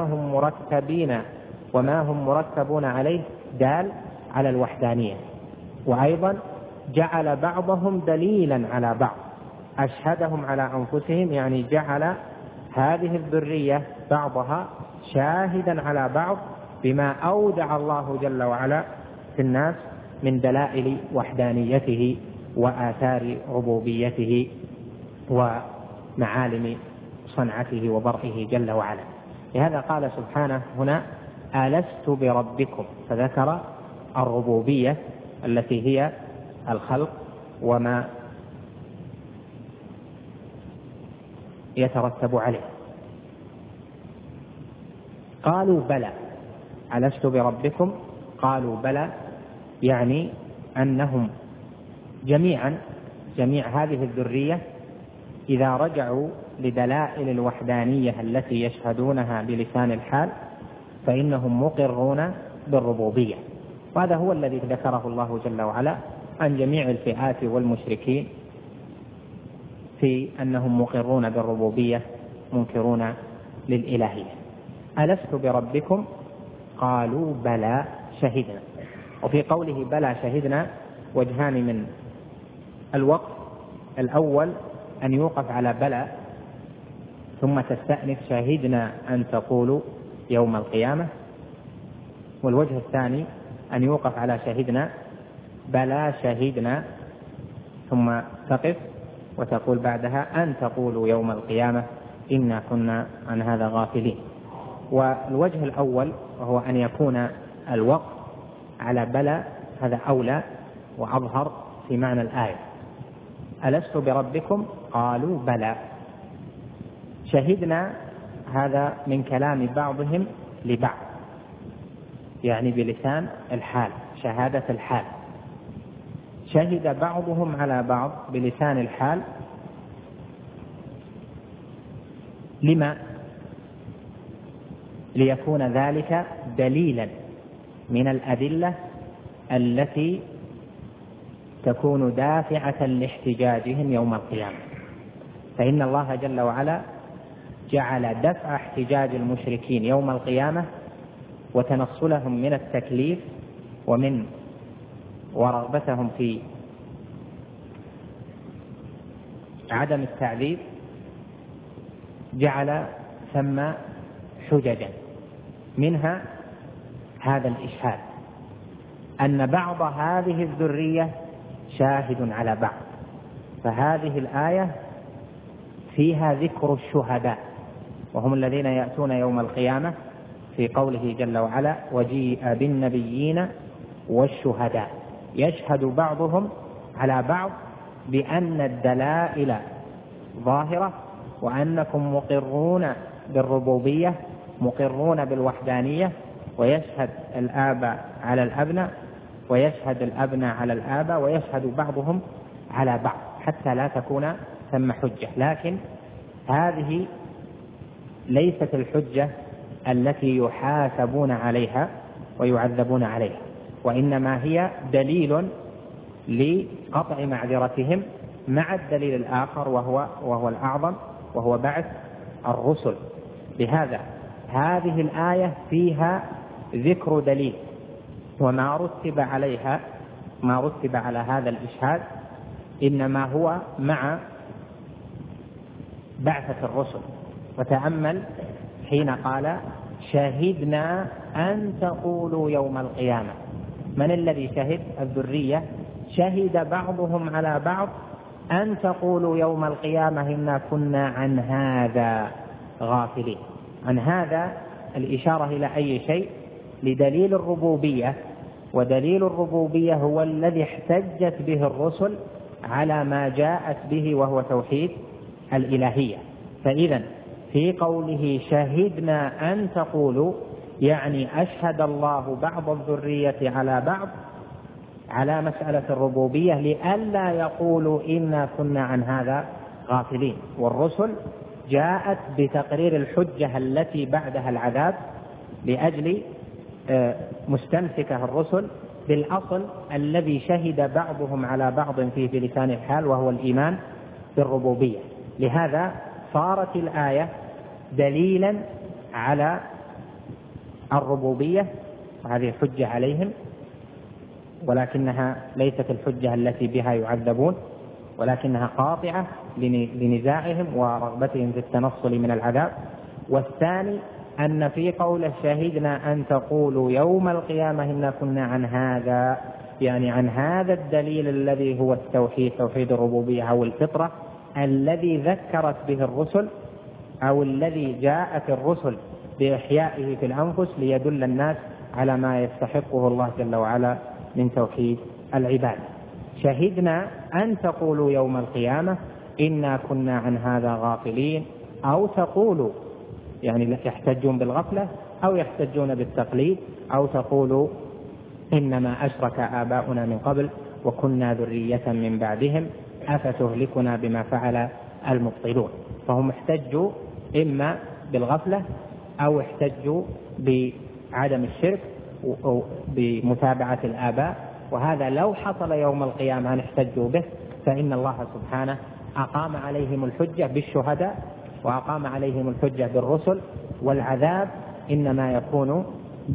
وما هم مرتبون عليه دال على الوحدانية، وأيضا جعل بعضهم دليلا على بعض. أشهدهم على أنفسهم يعني جعل هذه الذرية بعضها شاهدا على بعض بما أودع الله جل وعلا في الناس من دلائل وحدانيته وآثار ربوبيته ومعالم صنعته وبرئه جل وعلا. لهذا قال سبحانه هنا: ألست بربكم، فذكر الربوبية التي هي الخلق وما يترتب عليه. قالوا بلى، ألست بربكم؟ قالوا بلى، يعني أنهم جميع هذه الذرية إذا رجعوا لدلائل الوحدانية التي يشهدونها بلسان الحال فإنهم مقرون بالربوبية. وهذا هو الذي ذكره الله جل وعلا عن جميع الفئات والمشركين في أنهم مقرون بالربوبية منكرون للإلهية. ألست بربكم؟ قالوا بلى شهدنا. وفي قوله بلى شهدنا وجهان من الوقف: الأول أن يوقف على بلى ثم تستأنف شهدنا أن تقولوا يوم القيامة، والوجه الثاني أن يوقف على شهدنا بلى شهدنا ثم تقف وتقول بعدها أن تقولوا يوم القيامة إنا كنا عن هذا غافلين. والوجه الأول وهو أن يكون الوقف على بلى هذا أولى وأظهر في معنى الآية: ألست بربكم؟ قالوا بلى. شهدنا هذا من كلام بعضهم لبعض، يعني بلسان الحال، شهادة الحال. شهد بعضهم على بعض بلسان الحال. لما؟ ليكون ذلك دليلا من الأدلة التي تكون دافعة لاحتجاجهم يوم القيامة. فإن الله جل وعلا جعل دفع احتجاج المشركين يوم القيامة وتنصلهم من التكليف ورغبتهم في عدم التعذيب، جعل ثم حججا، منها هذا الإشهاد أن بعض هذه الذرية شاهد على بعض. فهذه الآية فيها ذكر الشهداء، وهم الذين يأتون يوم القيامة في قوله جل وعلا: وجيء بالنبيين والشهداء، يشهد بعضهم على بعض بأن الدلائل ظاهرة، وأنكم مقرون بالربوبية، مقرون بالوحدانية، ويشهد الآباء على الأبناء، ويشهد الأبناء على الآباء، ويشهد بعضهم على بعض حتى لا تكون ثم حجة. لكن هذه ليست الحجة التي يحاسبون عليها ويعذبون عليها، وإنما هي دليل لقطع معذرتهم مع الدليل الآخر وهو الأعظم، وهو بعث الرسل. لهذا هذه الآية فيها ذكر دليل، وما رتب عليها، ما رتب على هذا الإشهاد إنما هو مع بعثة الرسل. وتأمل حين قال: شهدنا أن تقولوا يوم القيامة. من الذي شهد؟ الذرية. شهد بعضهم على بعض أن تقولوا يوم القيامة إنا كنا عن هذا غافلين. عن هذا الإشارة إلى أي شيء؟ لدليل الربوبية، ودليل الربوبية هو الذي احتجت به الرسل على ما جاءت به، وهو توحيد الإلهية. فإذا في قوله شهدنا أن تقولوا، يعني أشهد الله بعض الذرية على بعض على مسألة الربوبية لئلا يقولوا إنا كنا عن هذا غافلين. والرسل جاءت بتقرير الحجة التي بعدها العذاب، لأجل مستمسكه الرسل بالأصل الذي شهد بعضهم على بعض فيه بلسان الحال، وهو الإيمان بالربوبية. لهذا صارت الآية دليلا على الربوبية، وهذه حجة عليهم، ولكنها ليست الحجة التي بها يعذبون، ولكنها قاطعة لنزاعهم ورغبتهم في التنصل من العذاب. والثاني أن في قول شهدنا أن تقولوا يوم القيامة إنا كنا عن هذا، يعني عن هذا الدليل الذي هو التوحيد، توحيد الربوبية أو الفطرة، الذي ذكرت به الرسل، أو الذي جاءت الرسل بإحيائه في الأنفس ليدل الناس على ما يستحقه الله جل وعلا من توحيد العباد. شهدنا أن تقولوا يوم القيامة إنا كنا عن هذا غافلين، أو تقولوا، يعني يحتجون بالغفلة أو يحتجون بالتقليد، أو تقولوا إنما أشرك آباؤنا من قبل وكنا ذرية من بعدهم أفتهلكنا بما فعل المبطلون. فهم احتجوا إما بالغفلة أو احتجوا بعدم الشرك أو بمتابعة الآباء، وهذا لو حصل يوم القيامة أن احتجوا به فإن الله سبحانه أقام عليهم الحجة بالشهداء، وأقام عليهم الحجة بالرسل، والعذاب إنما يكون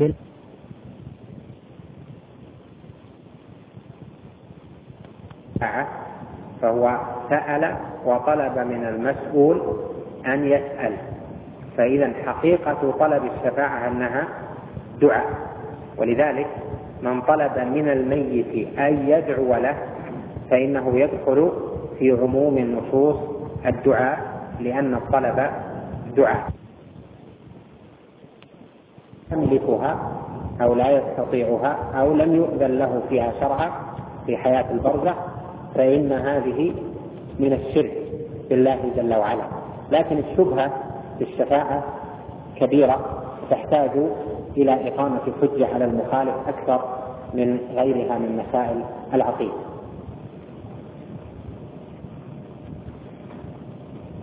فهو سأل وطلب من المسؤول أن يسأل. فإذا حقيقة طلب الشفاعة أنها دعاء، ولذلك من طلب من الميت أن يدعو له فإنه يدخل في عموم النصوص الدعاء، لأن الطلب دعاء. يملكها أو لا يستطيعها أو لم يؤذن له فيها شرعا في حياة البرزخ، فإن هذه من الشرك بالله جل وعلا. لكن الشبهة بالشفاعة كبيرة، تحتاج إلى إقامة حجة على المخالف أكثر من غيرها من مسائل العقيدة.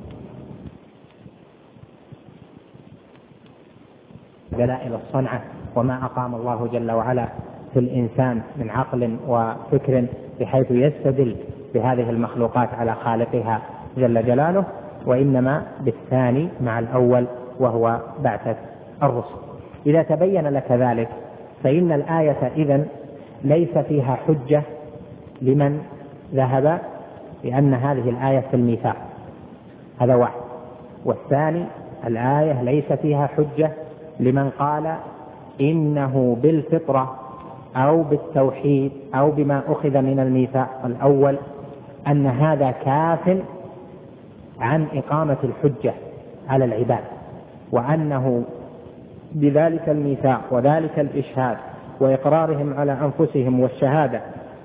دلائل الصنعة وما أقام الله جل وعلا في الإنسان من عقل وفكر بحيث يستدل بهذه المخلوقات على خالقها جل جلاله، وإنما بالثاني مع الأول وهو بعثة الرسل. إذا تبين لك ذلك فإن الآية إذن ليس فيها حجة لمن ذهب لأن هذه الآية في الميثاق، هذا واحد. والثاني الآية ليس فيها حجة لمن قال إنه بالفطرة أو بالتوحيد أو بما أخذ من الميثاق الأول أن هذا كاف عن إقامة الحجة على العباد، وأنه بذلك الميثاق وذلك الإشهاد وإقرارهم على أنفسهم والشهادة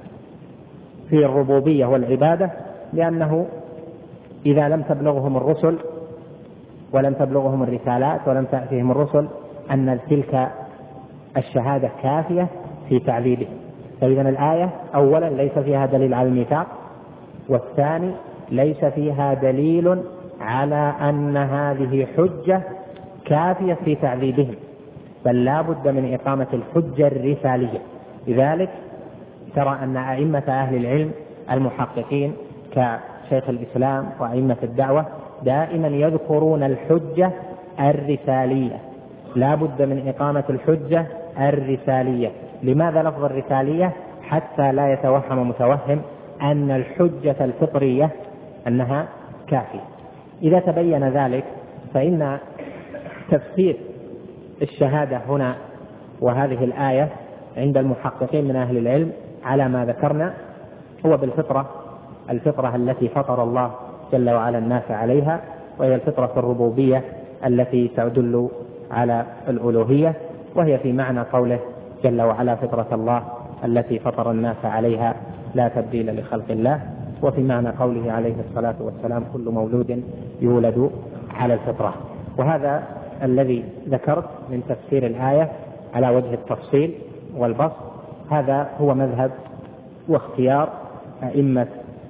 في الربوبية والعبادة، لأنه إذا لم تبلغهم الرسل ولم تبلغهم الرسالات ولم تأتيهم الرسل أن تلك الشهادة كافية في تعذيبهم. فإذا الآية أولا ليس فيها دليل على الميثاق، والثاني ليس فيها دليل على أن هذه حجة كافية في تعذيبهم، بل لا بد من إقامة الحجة الرسالية. لذلك ترى أن أئمة أهل العلم المحققين كشيخ الإسلام وأئمة الدعوة دائما يذكرون الحجة الرسالية، لا بد من إقامة الحجة الرسالية. لماذا لفظ الرسالية؟ حتى لا يتوهم متوهم أن الحجة الفطرية أنها كافية. إذا تبين ذلك فإن تفسير الشهادة هنا وهذه الآية عند المحققين من أهل العلم على ما ذكرنا هو بالفطرة، الفطرة التي فطر الله جل وعلا الناس عليها، وهي الفطرة الربوبية التي تدل على الألوهية، وهي في معنى قوله جل وعلا فطرة الله التي فطر الناس عليها لا تبديل لخلق الله، وفي معنى قوله عليه الصلاة والسلام كل مولود يولد على الفطرة. وهذا الذي ذكرت من تفسير الآية على وجه التفصيل والبسط، هذا هو مذهب واختيار أئمة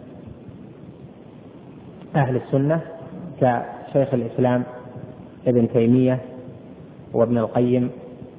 أهل السنة كشيخ الإسلام ابن تيمية وابن القيم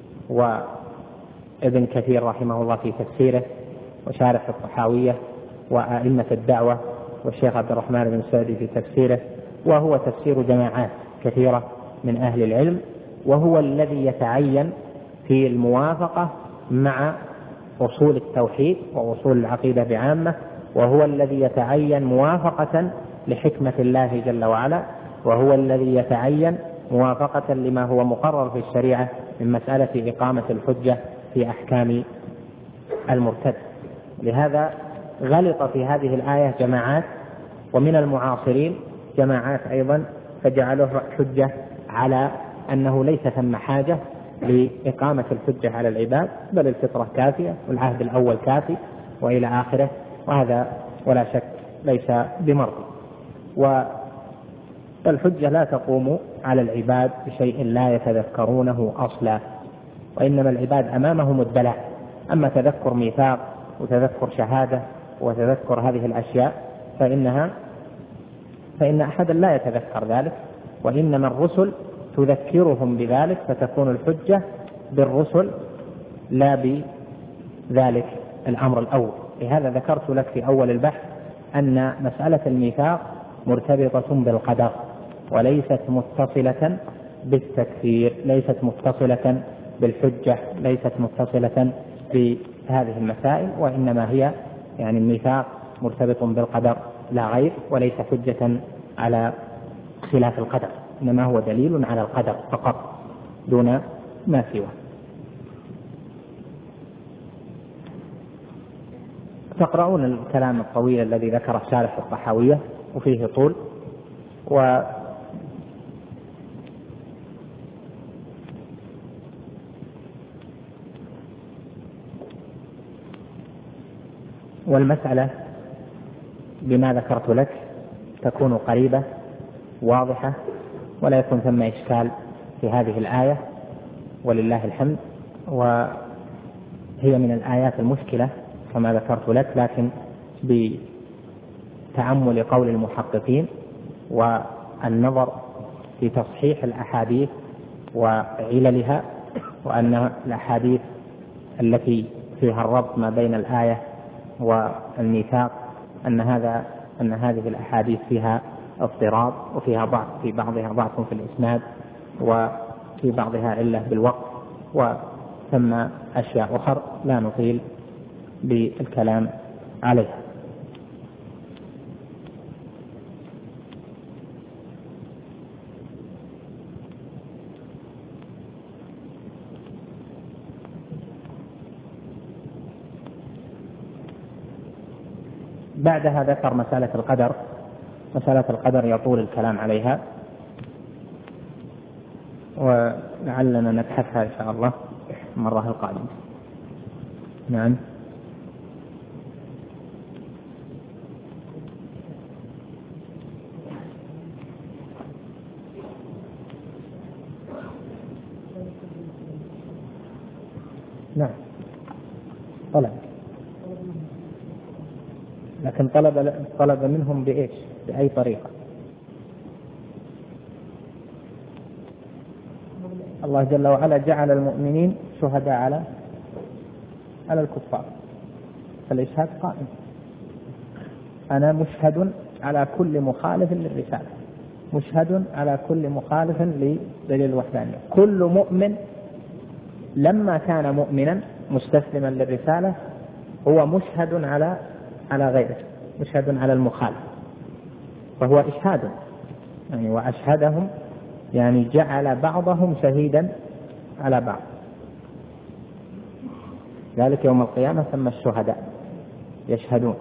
وابن كثير رحمه الله في تفسيره وشارح الطحاوية وأئمة الدعوة والشيخ عبد الرحمن بن سعدي في تفسيره، وهو تفسير جماعات كثيرة من أهل العلم، وهو الذي يتعين في الموافقة مع أصول التوحيد وأصول العقيدة بعامة، وهو الذي يتعين موافقة لحكمة الله جل وعلا، وهو الذي يتعين موافقة لما هو مقرر في الشريعة من مسألة إقامة الحجة في أحكام المرتد. لهذا غلط في هذه الآية جماعات، ومن المعاصرين جماعات أيضا فجعلوه حجة على أنه ليس ثم حاجة لإقامة الحجة على العباد، بل الفطرة كافية والعهد الأول كافي وإلى آخره، وهذا ولا شك ليس بمرض. والحجة لا تقوم على العباد بشيء لا يتذكرونه أصلا، وإنما العباد أمامهم الدلال. أما تذكر ميثاق وتذكر شهادة وتذكر هذه الأشياء فإن أحدا لا يتذكر ذلك، وإنما الرسل تذكرهم بذلك، فتكون الحجة بالرسل لا بذلك الأمر الأول. لهذا ذكرت لك في أول البحث أن مسألة الميثاق مرتبطة بالقدر وليست متصلة بالتكفير، ليست متصلة بالحجة، ليست متصلة بهذه المسائل، وإنما هي يعني الميثاق مرتبط بالقدر لا غير، وليس حجة على خلاف القدر، إنما هو دليل على القدر فقط دون ما سواه. تقرؤون الكلام الطويل الذي ذكره شارح الطحاوية وفيه طول، والمسألة بما ذكرت لك تكون قريبة واضحة، ولا يكون ثم إشكال في هذه الآية ولله الحمد. وهي من الآيات المشكلة كما ذكرت لك، لكن بتأمل قول المحققين والنظر في تصحيح الأحاديث وعللها وأن الأحاديث التي فيها الربط ما بين الآية والميثاق أن هذه الأحاديث فيها اضطراب وفيها ضعف، في بعضها ضعف في الإسناد وفي بعضها علة بالوقت، وثم أشياء أخرى لا نطيل بالكلام عليها. بعدها ذكر مسألة القدر. مسألة القدر يطول الكلام عليها ولعلنا نبحثها إن شاء الله المرة القادمة. نعم. نعم لكن طلب منهم بإيش؟ بأي طريقة؟ الله جل وعلا جعل المؤمنين شهداء على الكفار، فالإشهاد قائم. أنا مشهد على كل مخالف للرسالة، مشهد على كل مخالف لدليل الوحدانية. كل مؤمن لما كان مؤمنا مستسلما للرسالة هو مشهد على غيره، مشهد على المخالف، فهو إشهاد يعني، وأشهدهم يعني جعل بعضهم شهيدا على بعض. ذلك يوم القيامة ثم الشهداء يشهدون.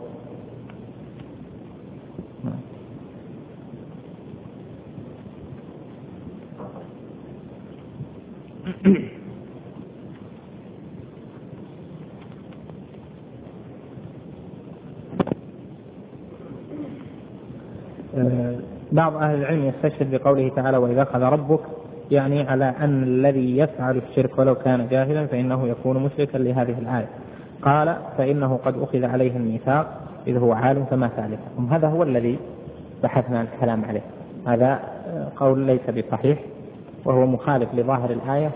بعض أهل العلم يستشهد بقوله تعالى وإذا أخذ ربك، يعني على أن الذي يفعل الشرك ولو كان جاهلا فإنه يكون مشركا لهذه الآية. قال فإنه قد أخذ عليه الميثاق إذ هو عالم فما ثالثهم. هذا هو الذي بحثنا الكلام عليه. هذا قول ليس بصحيح وهو مخالف لظاهر الآية،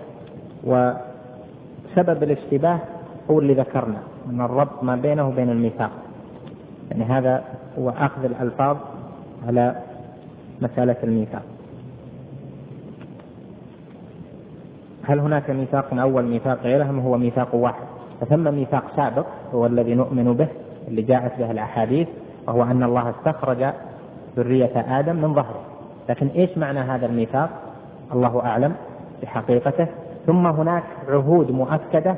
وسبب الاشتباه هو اللي ذكرنا من الربط ما بينه وبين الميثاق، يعني هذا هو أخذ الألفاظ على مسألة الميثاق. هل هناك ميثاق أول ميثاق غيره أم هو ميثاق واحد؟ فثم ميثاق سابق هو الذي نؤمن به اللي جاءت به الأحاديث، وهو أن الله استخرج ذرية آدم من ظهره. لكن إيش معنى هذا الميثاق؟ الله أعلم بحقيقته. ثم هناك عهود مؤكدة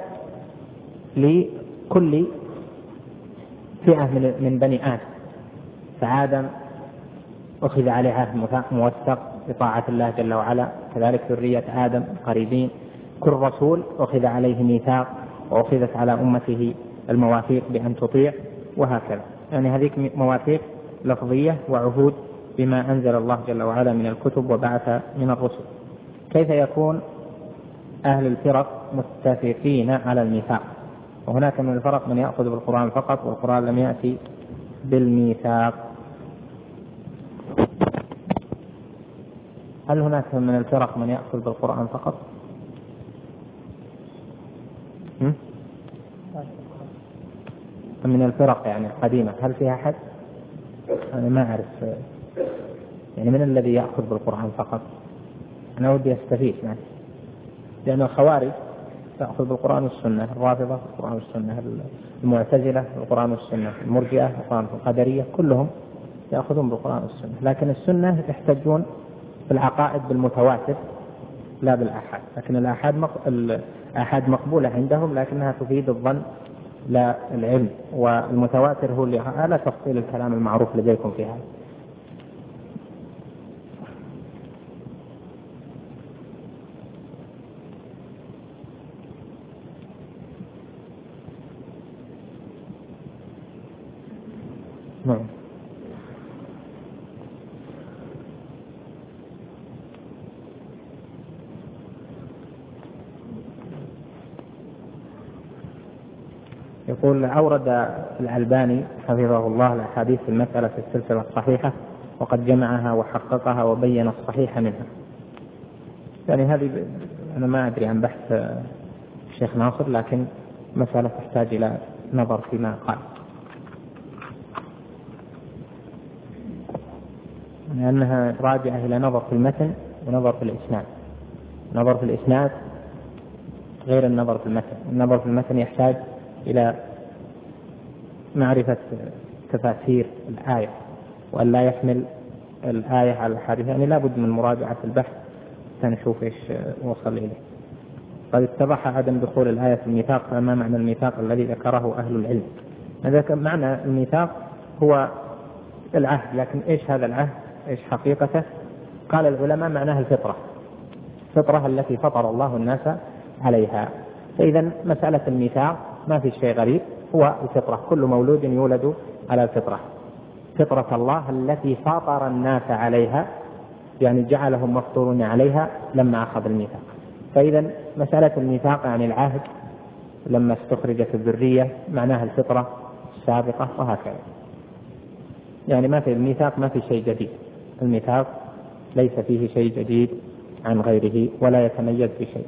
لكل فئة من بني آدم، فآدم أخذ عليه عهد موثق بطاعة الله جل وعلا، كذلك ذرية آدم قريبين. كل رسول أخذ عليه ميثاق وأخذت على أمته المواثيق بأن تطيع، وهكذا. يعني هذه مواثيق لفظية وعهود بما أنزل الله جل وعلا من الكتب وبعث من الرسل. كيف يكون أهل الفرق متفقين على الميثاق؟ وهناك من الفرق من يأخذ بالقرآن فقط، والقرآن لم يأتي بالميثاق. هل هناك من الفرق من يأخذ بالقرآن فقط؟ من الفرق يعني القديمة هل فيها أحد؟ أنا ما أعرف يعني من الذي يأخذ بالقرآن فقط. أنا ودي أستفيد يعني، لأن الخوارج تأخذ بالقرآن والسنة، الرافضة بالقرآن والسنة، المعتزلة بالقرآن والسنة، المرجئة بالقرآن، القدرية كلهم يأخذون بالقرآن والسنة. لكن السنة يحتجون في العقائد بالمتواتر لا بالآحاد. لكن الآحاد مقبولة عندهم لكنها تفيد الظن لا العلم، والمتواتر هو اللي على تفصيل الكلام المعروف لديكم في هذا. نعم. يقول أورد الألباني حفظه الله الأحاديث في المسألة في السلسلة الصحيحة، وقد جمعها وحققها وبين الصحيح منها. يعني هذه أنا ما أدري عن بحث الشيخ ناصر، لكن مسألة تحتاج إلى نظر فيما قال، لأنها راجعة إلى نظر في المتن ونظر في الإسناد. نظر في الإسناد غير النظر في المتن. النظر في المتن يحتاج إلى معرفة تفاسير الآية، وأن لا يحمل الآية على الحادثة، يعني لا بد من مراجعة البحث نشوف إيش وصل إليه. قد اتضح عدم دخول الآية في الميثاق، فما معنى الميثاق الذي ذكره أهل العلم؟ هذا معنى الميثاق هو العهد، لكن إيش هذا العهد؟ إيش حقيقته؟ قال العلماء معناها الفطرة التي فطر الله الناس عليها. فإذا مسألة الميثاق ما في شيء غريب، هو الفطرة، كل مولود يولد على الفطرة، فطرة الله التي فطر الناس عليها، يعني جعلهم مفطورون عليها لما أخذ الميثاق. فإذا مسألة الميثاق يعني العهد لما استخرجت الذرية، معناها الفطرة السابقة، وهكذا. يعني ما في الميثاق ما في شيء جديد، الميثاق ليس فيه شيء جديد عن غيره ولا يتميز بشيء.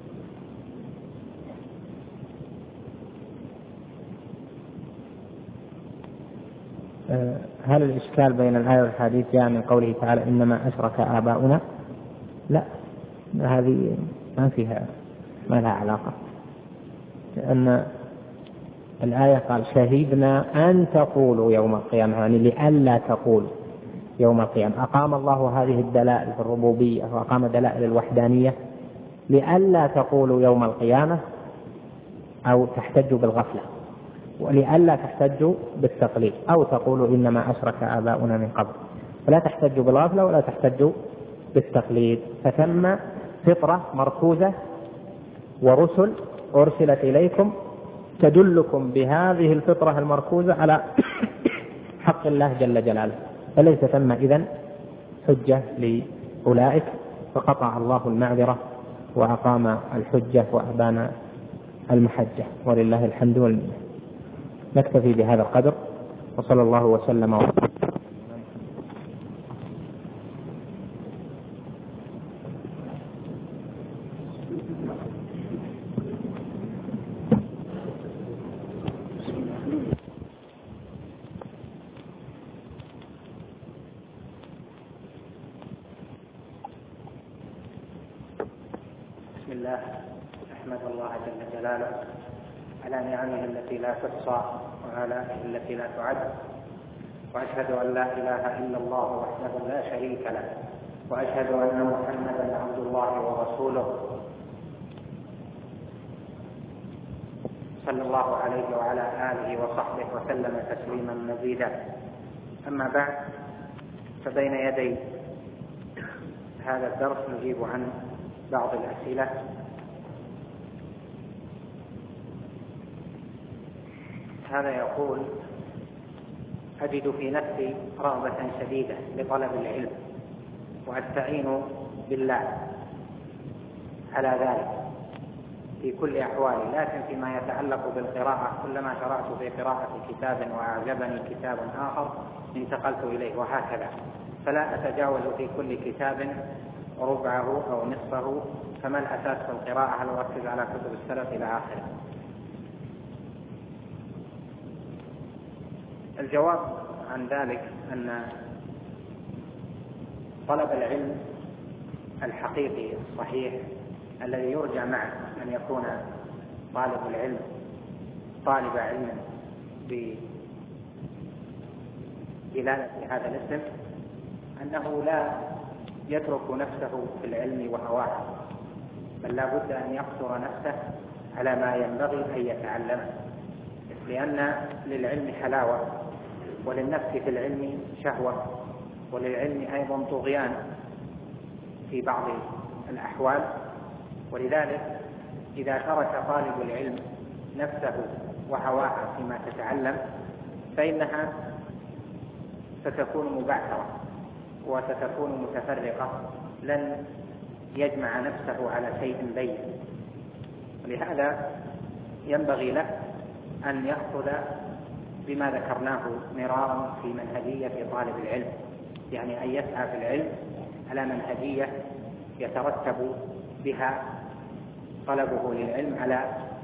هل الإشكال بين الآية والحديث جاء من قوله تعالى إنما أشرك آباؤنا؟ لا، هذه ما لها علاقة، لأن الآية قال شهدنا أن تقولوا يوم القيامة، يعني لئلا تقولوا يوم القيامة. أقام الله هذه الدلائل في الربوبية وأقام دلائل الوحدانية لئلا تقولوا يوم القيامة أو تحتجوا بالغفلة، ولئلا تحتجوا بالتقليد، أو تقولوا إنما أشرك آباؤنا من قبل، فلا تحتجوا بالغفلة ولا تحتجوا بالتقليد. فتم فطرة مركوزة ورسل أرسلت إليكم تدلكم بهذه الفطرة المركوزة على حق الله جل جلاله، فليس ثم إذن حجة لأولئك، فقطع الله المعذرة وأقام الحجة وأبان المحجة، ولله الحمد والمنة. نكتفي بهذا القدر، وصلى الله وسلم وبارك. بسم الله، أحمد الله جل جلاله على نعمه التي لا تحصى وآلائه التي لا تعد، وأشهد أن لا إله إلا الله وحده لا شريك له، وأشهد أن محمدا عبد الله ورسوله صلى الله عليه وعلى آله وصحبه وسلم تسليما مزيدا. أما بعد، فبين يدي هذا الدرس نجيب عن بعض الأسئلة. هذا يقول: أجد في نفسي رغبة شديدة لطلب العلم، وأستعين بالله على ذلك في كل أحوالي، لكن فيما يتعلق بالقراءة كلما شرعت في قراءة كتاب وأعجبني كتاب آخر انتقلت إليه، وهكذا، فلا أتجاوز في كل كتاب ربعه أو نصفه. فما الأساس في القراءة؟ هل أركز على كتب السلف إلى آخره؟ الجواب عن ذلك أن طلب العلم الحقيقي الصحيح الذي يرجى معه أن يكون طالب العلم طالب علم بدلالة هذا الاسم، أنه لا يترك نفسه في العلم وهواه، بل لا بد أن يقصر نفسه على ما ينبغي أن يتعلمه، لأن للعلم حلاوة، وللنفس في العلم شهوة، وللعلم أيضا طغيان في بعض الأحوال. ولذلك إذا ترك طالب العلم نفسه وهواها فيما تتعلم فإنها ستكون مبعثرة وستكون متفرقة، لن يجمع نفسه على شيء بين. ولهذا ينبغي له أن يأخذ بما ذكرناه مرارا في منهجية طالب العلم، يعني أن يسعى في العلم على منهجية يترتب بها طلبه للعلم على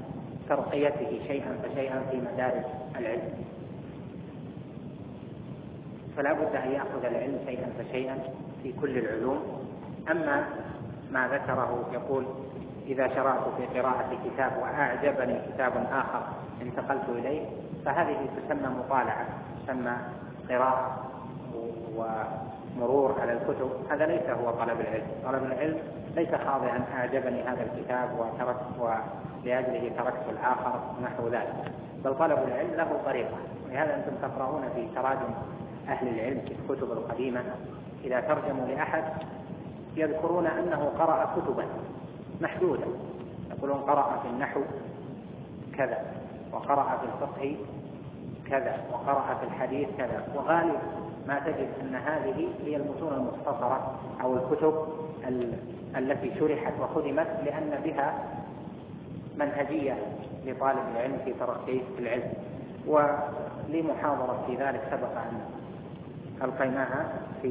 ترقيته شيئا فشيئا في مدارج العلم، فلا بد أن يأخذ العلم شيئا فشيئا في كل العلوم. أما ما ذكره يقول إذا شرعت في قراءة كتاب وأعجبني كتاب آخر انتقلت إليه، فهذه تسمى مطالعة، تسمى قراءة ومرور على الكتب. هذا ليس هو طلب العلم. طلب العلم ليس خاضعا أعجبني هذا الكتاب ولأجله تركت الآخر نحو ذلك، بل طلب العلم له طريقة. ولهذا أنتم تقرؤون في تراجم أهل العلم في الكتب القديمة إذا ترجموا لأحد يذكرون أنه قرأ كتبا محدودة، يقولون قرأ في النحو كذا، وقرأ في الفقه كذا، وقرأ في الحديث كذا. وغالب ما تجد أن هذه هي المتون المختصرة أو الكتب التي شرحت وخدمت لأن بها منهجية لطالب العلم في ترقيه العلم. ولمحاضرة في ذلك سبق أن ألقيناها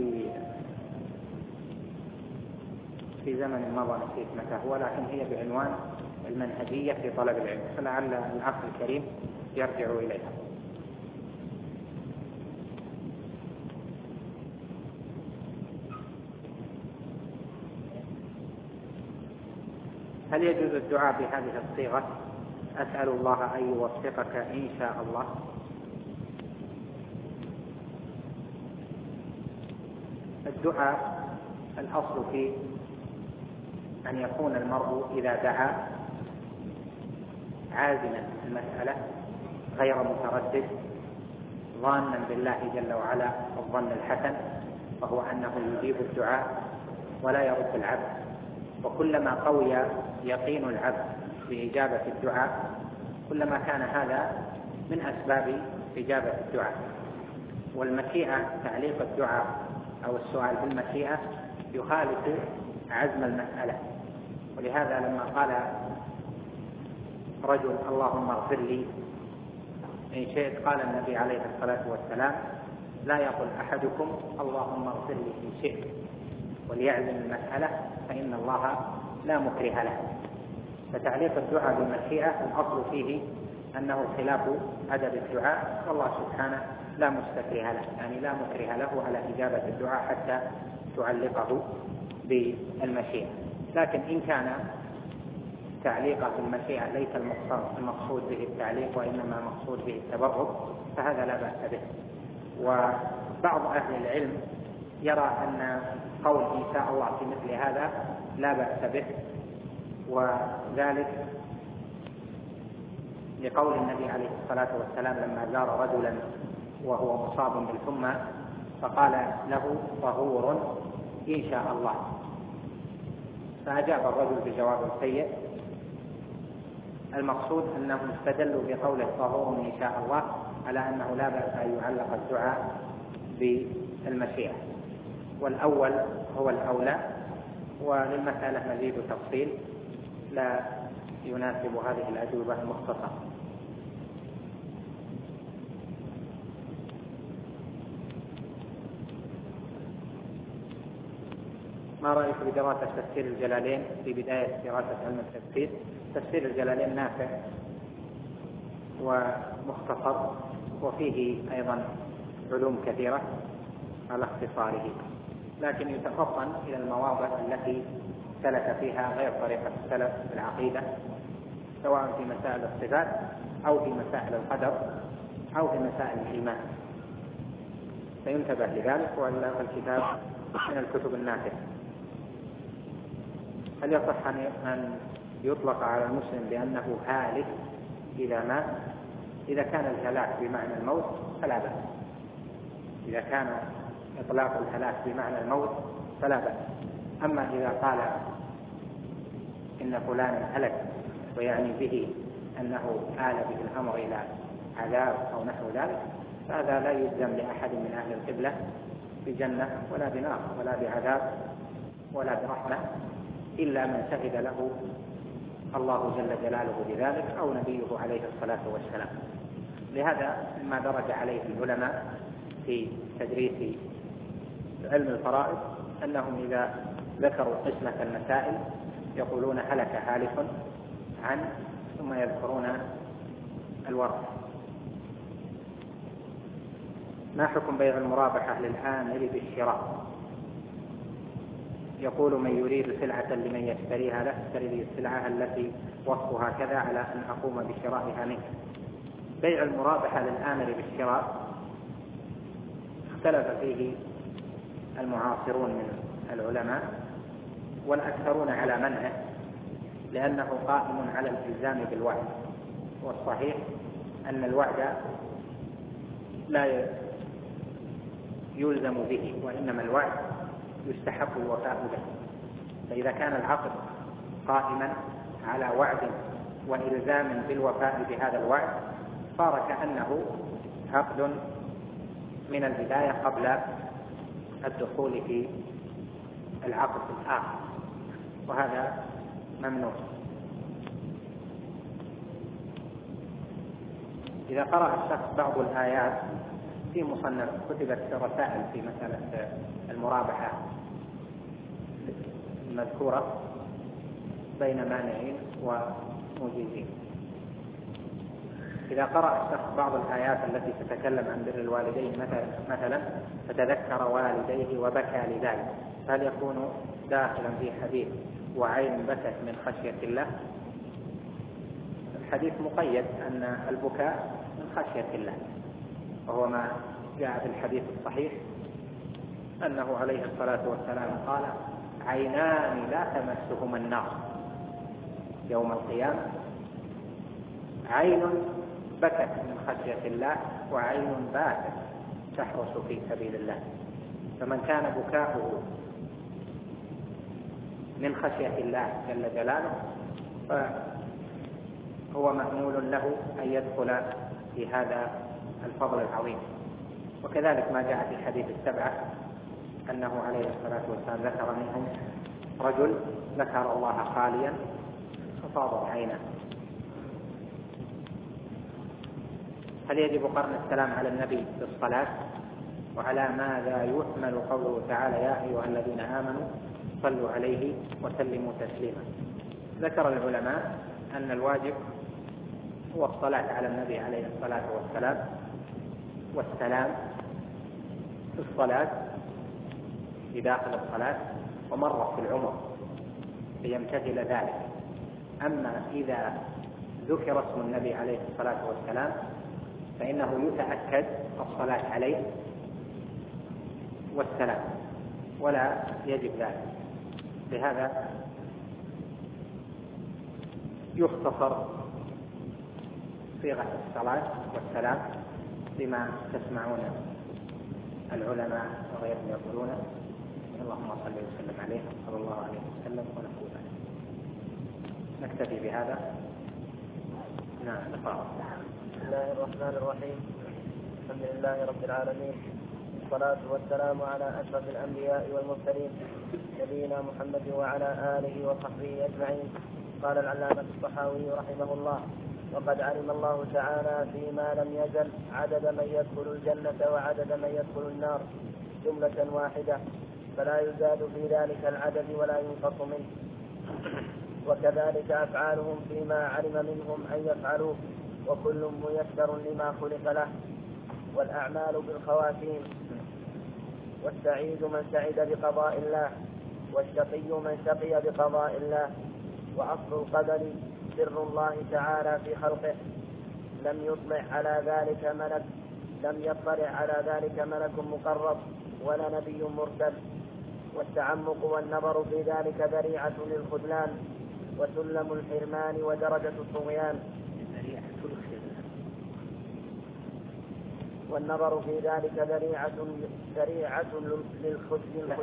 في زمن مضى، نسيت متى هو، لكن هي بعنوان المنهجية في طلب العلم، فلعل الأخ الكريم يرجع إليها. هل يجوز الدعاء بهذه الصيغة؟ أسأل الله أن يوفقك إن شاء الله. الدعاء الأصل فيه أن يكون المرء إذا دعا عازما المسألة غير متردد، ظانا بالله جل وعلا الظن الحسن، وهو أنه يجيب الدعاء ولا يرد العبد. وكلما قوي يقين العبد بإجابة الدعاء كلما كان هذا من أسباب إجابة الدعاء. والمشيئة، تعليق الدعاء أو السؤال بالمشيئة يخالف عزم المسألة. ولهذا لما قال رجل اللهم اغفر لي إن شئت، قال النبي عليه الصلاة والسلام لا يقل أحدكم اللهم اغفر لي إن شئت وليعزم المسألة فإن الله لا مكره له. فتعليق الدعاء بالمشيئة الأصل فيه أنه خلاف أدب الدعاء، والله سبحانه لا مستكره له، يعني لا مكره له على إجابة الدعاء حتى تعلقه بالمشيئة. لكن إن كان تعليقه بالمشيئة ليس المقصود به التعليق وإنما المقصود به التبرك فهذا لا بأس به. وبعض أهل العلم يرى أن قول إن شاء الله في مثل هذا لا بأس به، وذلك لقول النبي عليه الصلاة والسلام لما زار رجلا وهو مصاب بالحمى فقال له طهور إن شاء الله، فأجاب الرجل بجواب سيء. المقصود أنهم استدلوا بقوله طهور إن شاء الله على أنه لا بأس أن يعلق الدعاء بالمشيئة، والأول هو الأولى. وللمسألة مزيد تفصيل لا يناسب هذه الأجوبة المختصرة. ما رأيك بدراسة تفسير الجلالين في بداية دراسة علم التفسير؟ تفسير الجلالين نافع ومختصر وفيه أيضا علوم كثيرة على اختصاره، لكن يتفطن إلى المواضع التي سلك فيها غير طريقة السلف في العقيدة، سواء في مسائل الصفات أو في مسائل القدر أو في مسائل الإيمان، فينتبه لذلك. وإلا الكتاب من الكتب النافعة. هل يصح أن يطلق على المسلم بأنه هالك إذا مات؟ إذا كان الهلاك بمعنى الموت فلا بأس. إذا كان إطلاق الهلاك بمعنى الموت فلا بأس. أما إذا قال إن فلان هلك ويعني به أنه آل به الأمر إلى عذاب أو نحو ذلك، فهذا لا يلزم لأحد من أهل القبلة بجنة ولا بنار ولا بعذاب ولا برحمة إلا من شهد له الله جل جلاله بذلك أو نبيه عليه الصلاة والسلام. لهذا مما درج عليه العلماء في تدريس علم الفرائض أنهم إذا ذكروا قسمة المسائل يقولون هلك هالك عن ثم يذكرون الورثة. ما حكم بيع المرابحة للعامل بالشراء؟ يقول من يريد سلعة لمن يشتريها له اشتري لي السلعة التي وصفها كذا على أن أقوم بشرائها منك. بيع المرابحة للآمر بالشراء اختلف فيه المعاصرون من العلماء، والأكثرون على منعه لأنه قائم على الالتزام بالوعد، والصحيح أن الوعد لا يلزم به، وإنما الوعد يستحق الوفاء به. فإذا كان العقد قائما على وعد وإلزام بالوفاء بهذا الوعد صار كأنه عقد من البداية قبل الدخول في العقد الآخر، وهذا ممنوع. إذا قرأ الشخص بعض الآيات في مصنف كتبت رسائل في مسألة المرابحة المذكورة بين مانعين ومجيزين، إذا قرأ الشخص بعض الآيات التي تتكلم عن بر الوالدين مثلا فتذكر والديه وبكى لذلك، هل يكون داخلا في حديث وعين بكت من خشية الله؟ الحديث مقيد أن البكاء من خشية الله، وهو ما جاء في الحديث الصحيح أنه عليه الصلاة والسلام قال عينان لا تمسهما النار يوم القيامة، عين بكت من خشية الله وعين باتت تحرس في سبيل الله. فمن كان بكاؤه من خشية الله جل جلاله فهو مأمول له أن يدخل في هذا الفضل العظيم. وكذلك ما جاء في حديث السبعة أنه عليه الصلاة والسلام ذكر منهم رجل ذكر الله خاليا ففاضت عينه. هل يجب قرن السلام على النبي في الصلاة؟ وعلى ماذا يحمل قوله تعالى يا أيها الذين آمنوا صلوا عليه وسلموا تسليما؟ ذكر العلماء أن الواجب هو الصلاة على النبي عليه الصلاة والسلام والسلام في الصلاة في داخل الصلاة ومرة في العمر ليمتثل ذلك. أما إذا ذكر اسم النبي عليه الصلاة والسلام فإنه يتأكد الصلاة عليه والسلام ولا يجب ذلك. لهذا يختصر صيغة الصلاة والسلام بما تسمعون العلماء وغيرهم يقولون اللهم صل وسلم عليه صلى الله عليه وسلم ونقول عليه. نكتفي بهذا. نعم نقرأ. بسم الله الرحمن الرحيم. الحمد لله رب العالمين، والصلاة والسلام على أشرف الأنبياء والمرسلين نبينا محمد وعلى آله وصحبه أجمعين. قال العلامة الطحاوي رحمه الله: وقد علم الله تعالى فيما لم يزل عدد من يدخل الجنة وعدد من يدخل النار جملة واحدة، فلا يزاد في ذلك العدد ولا ينقص منه. وكذلك أفعالهم فيما علم منهم أن يفعلوه، وكل ميسر لما خلق له. والأعمال بالخواتيم، والسعيد من سعد بقضاء الله، والشقي من شقي بقضاء الله. وأصل القدر سر الله تعالى في خلقه، لم يطلع على ذلك ملك مقرب ولا نبي مرسل. والتعمق والنظر في ذلك ذريعة للخذلان وسلم الحرمان ودرجة الطغيان. والنظر في ذلك ذريعة للخذلان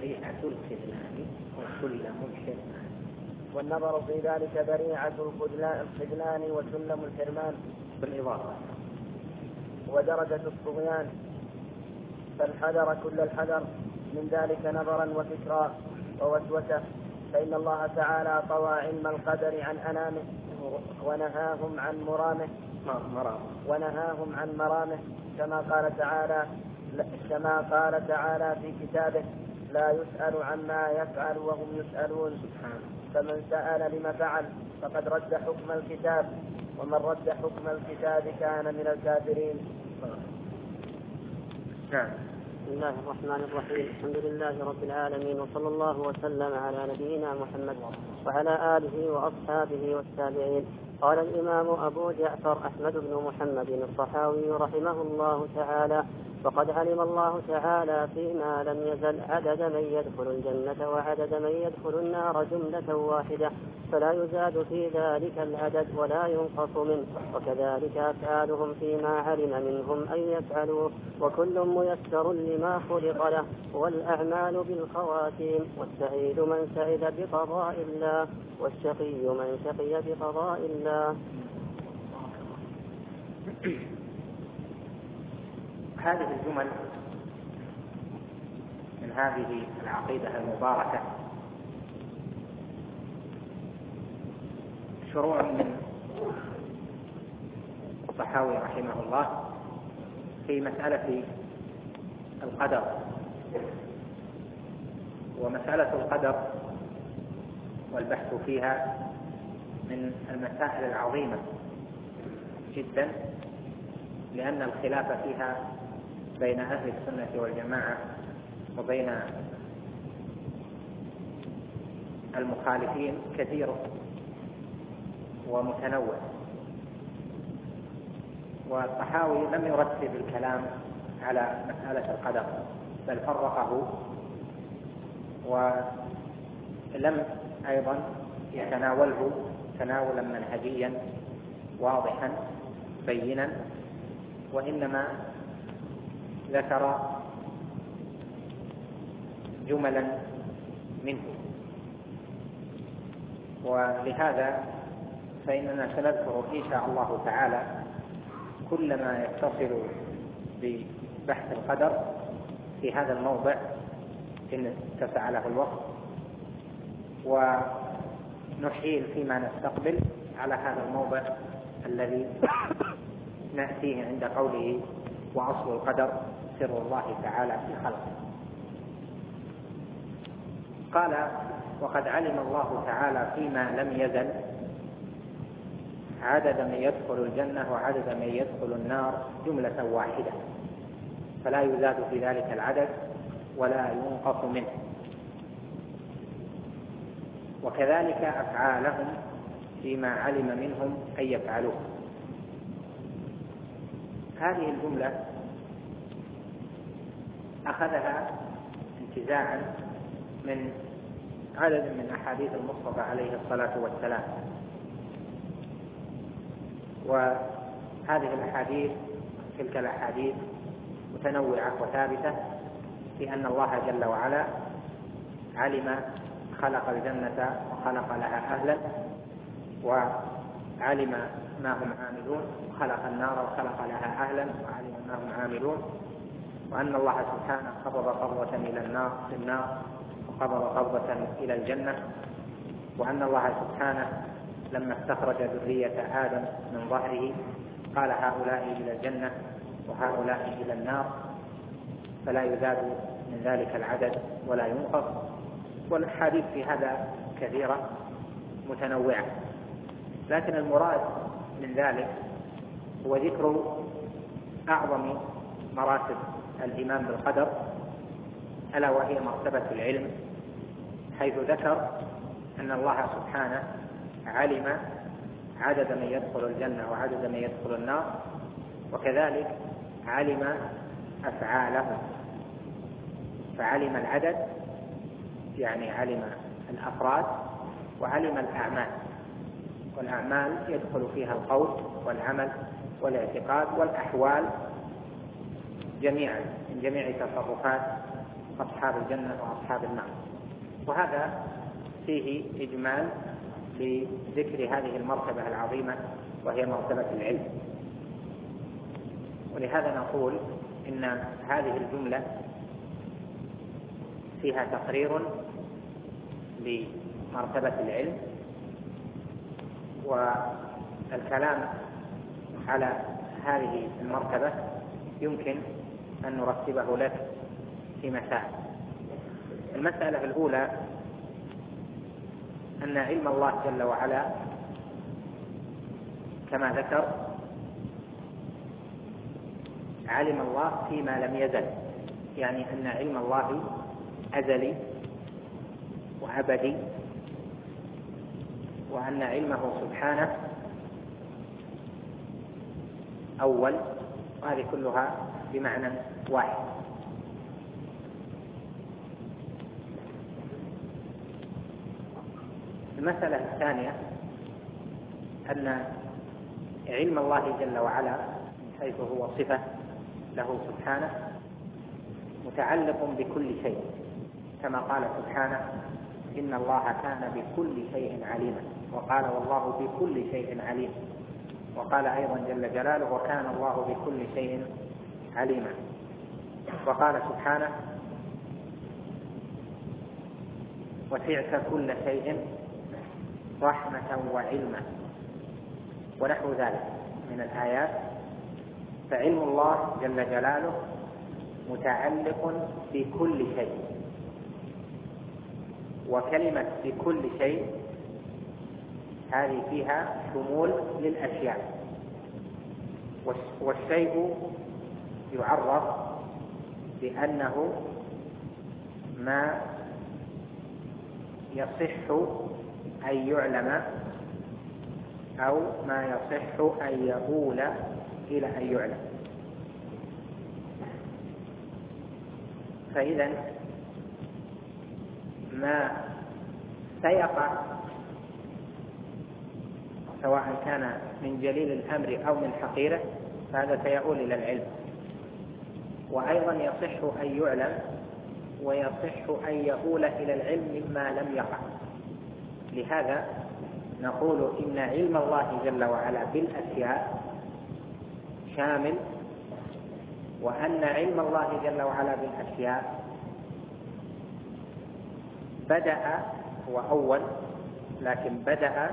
والنظر في ذلك ذريعة الخذلان وسلم الحرمان بالإضافة ودرجة الطغيان. فالحذر كل الحذر من ذلك نظرا وفكرا ووسوسة، فإن الله تعالى طوى علم القدر عن أنامه ونهاهم عن مرامه كما قال تعالى في كتابه: لا يسأل عما يفعل وهم يسألون. فمن سأل لما فعل فقد رد حكم الكتاب، ومن رد حكم الكتاب كان من الكافرين. نعم. بسم الله الرحمن الرحيم. الحمد لله رب العالمين، وصلى الله وسلم على نبينا محمد وعلى آله وأصحابه والتابعين. قال الإمام أبو جعفر أحمد بن محمد الطحاوي رحمه الله تعالى: وقد علم الله تعالى فيما لم يزل عدد من يدخل الجنة وعدد من يدخل النار جملة واحدة، فلا يزاد في ذلك العدد ولا ينقص منه، وكذلك أفعالهم فيما علم منهم أن يفعلوه، وكل ميسر لما خلق له، والأعمال بالخواتيم، والسعيد من سعد بقضاء الله، والشقي من شقي بقضاء الله. هذه الجمل من هذه العقيدة المباركة شروع من الطحاوي رحمه الله في مسألة القدر. ومسألة القدر والبحث فيها من المسائل العظيمة جدا، لأن الخلاف فيها بين أهل السنة والجماعة وبين المخالفين كثير ومتنوع. والطحاوي لم يرتب الكلام على مسألة القدر، بل فرقه، ولم أيضا يتناوله تناولا منهجيا واضحا بينا، وإنما ذكر جملا منه. ولهذا فإننا سنذكر إن شاء الله تعالى كل ما يتصل ببحث القدر في هذا الموضع إن اتسع له الوقت، ونحيل فيما نستقبل على هذا الموضع الذي نأتيه عند قوله: وأصل القدر سر الله تعالى في خلقه. قال: وقد علم الله تعالى فيما لم يزل عدد من يدخل الجنة وعدد من يدخل النار جملة واحدة، فلا يزاد في ذلك العدد ولا ينقص منه، وكذلك أفعالهم فيما علم منهم أن يفعلوه. هذه الجملة أخذها انتزاعا من عدد من أحاديث المصطفى عليه الصلاة والسلام، وهذه الأحاديث تلك الأحاديث متنوعة وثابتة في أن الله جل وعلا علم خلق الجنة وخلق لها أهلا، وعلم ما هم عاملون، وخلق النار وخلق لها أهلا وعلم ما هم عاملون، وأن الله سبحانه قبض قبضة إلى النار في النار وقبض قبضة إلى الجنة، وأن الله سبحانه لما استخرج ذرية آدم من ظهره قال: هؤلاء إلى الجنة وهؤلاء إلى النار، فلا يزاد من ذلك العدد ولا ينقص. والأحاديث في هذا كثيرة متنوعة، لكن المراد من ذلك هو ذكر أعظم مراتب الإيمان بالقدر، ألا وهي مرتبة العلم، حيث ذكر أن الله سبحانه علم عدد من يدخل الجنة وعدد من يدخل النار، وكذلك علم أفعالهم، فعلم العدد يعني علم الأفراد، وعلم الأعمال، والأعمال يدخل فيها القول والعمل والاعتقاد والأحوال جميعا من جميع تصرفات أصحاب الجنة وأصحاب النار. وهذا فيه إجمال لذكر هذه المرتبة العظيمة وهي مرتبة العلم. ولهذا نقول إن هذه الجملة فيها تقرير لمرتبة العلم، والكلام على هذه المرتبة يمكن أن نرتبه لك في مسائل. المسألة الأولى أن علم الله جل وعلا كما ذكر علم الله فيما لم يزل، يعني أن علم الله أزلي وأبدي، وأن علمه سبحانه أول، وهذه كلها بمعنى واحد. المسألة الثانية أن علم الله جل وعلا حيث هو صفة له سبحانه متعلق بكل شيء، كما قال سبحانه إن الله كان بكل شيء عليما، وقال والله بكل شيء عليم، وقال أيضا جل جلاله وكان الله بكل شيء عليما، وقال سبحانه وسعت كل شيء رحمة وعلما، ونحو ذلك من الآيات. فعلم الله جل جلاله متعلق بكل شيء، وكلمة بكل شيء هذه فيها شمول للأشياء، والشيء يعرف بأنه ما يصح أن يعلم أو ما يصح أن يؤول إلى أن يعلم. فإذا ما سيقع سواء كان من جليل الأمر أو من حقيره فهذا سيؤول إلى العلم، وأيضا يصح أن يعلم ويصح أن يؤول إلى العلم مما لم يقع. لهذا نقول إن علم الله جل وعلا بالأشياء شامل، وأن علم الله جل وعلا بالأشياء بدأ هو أول، لكن بدأ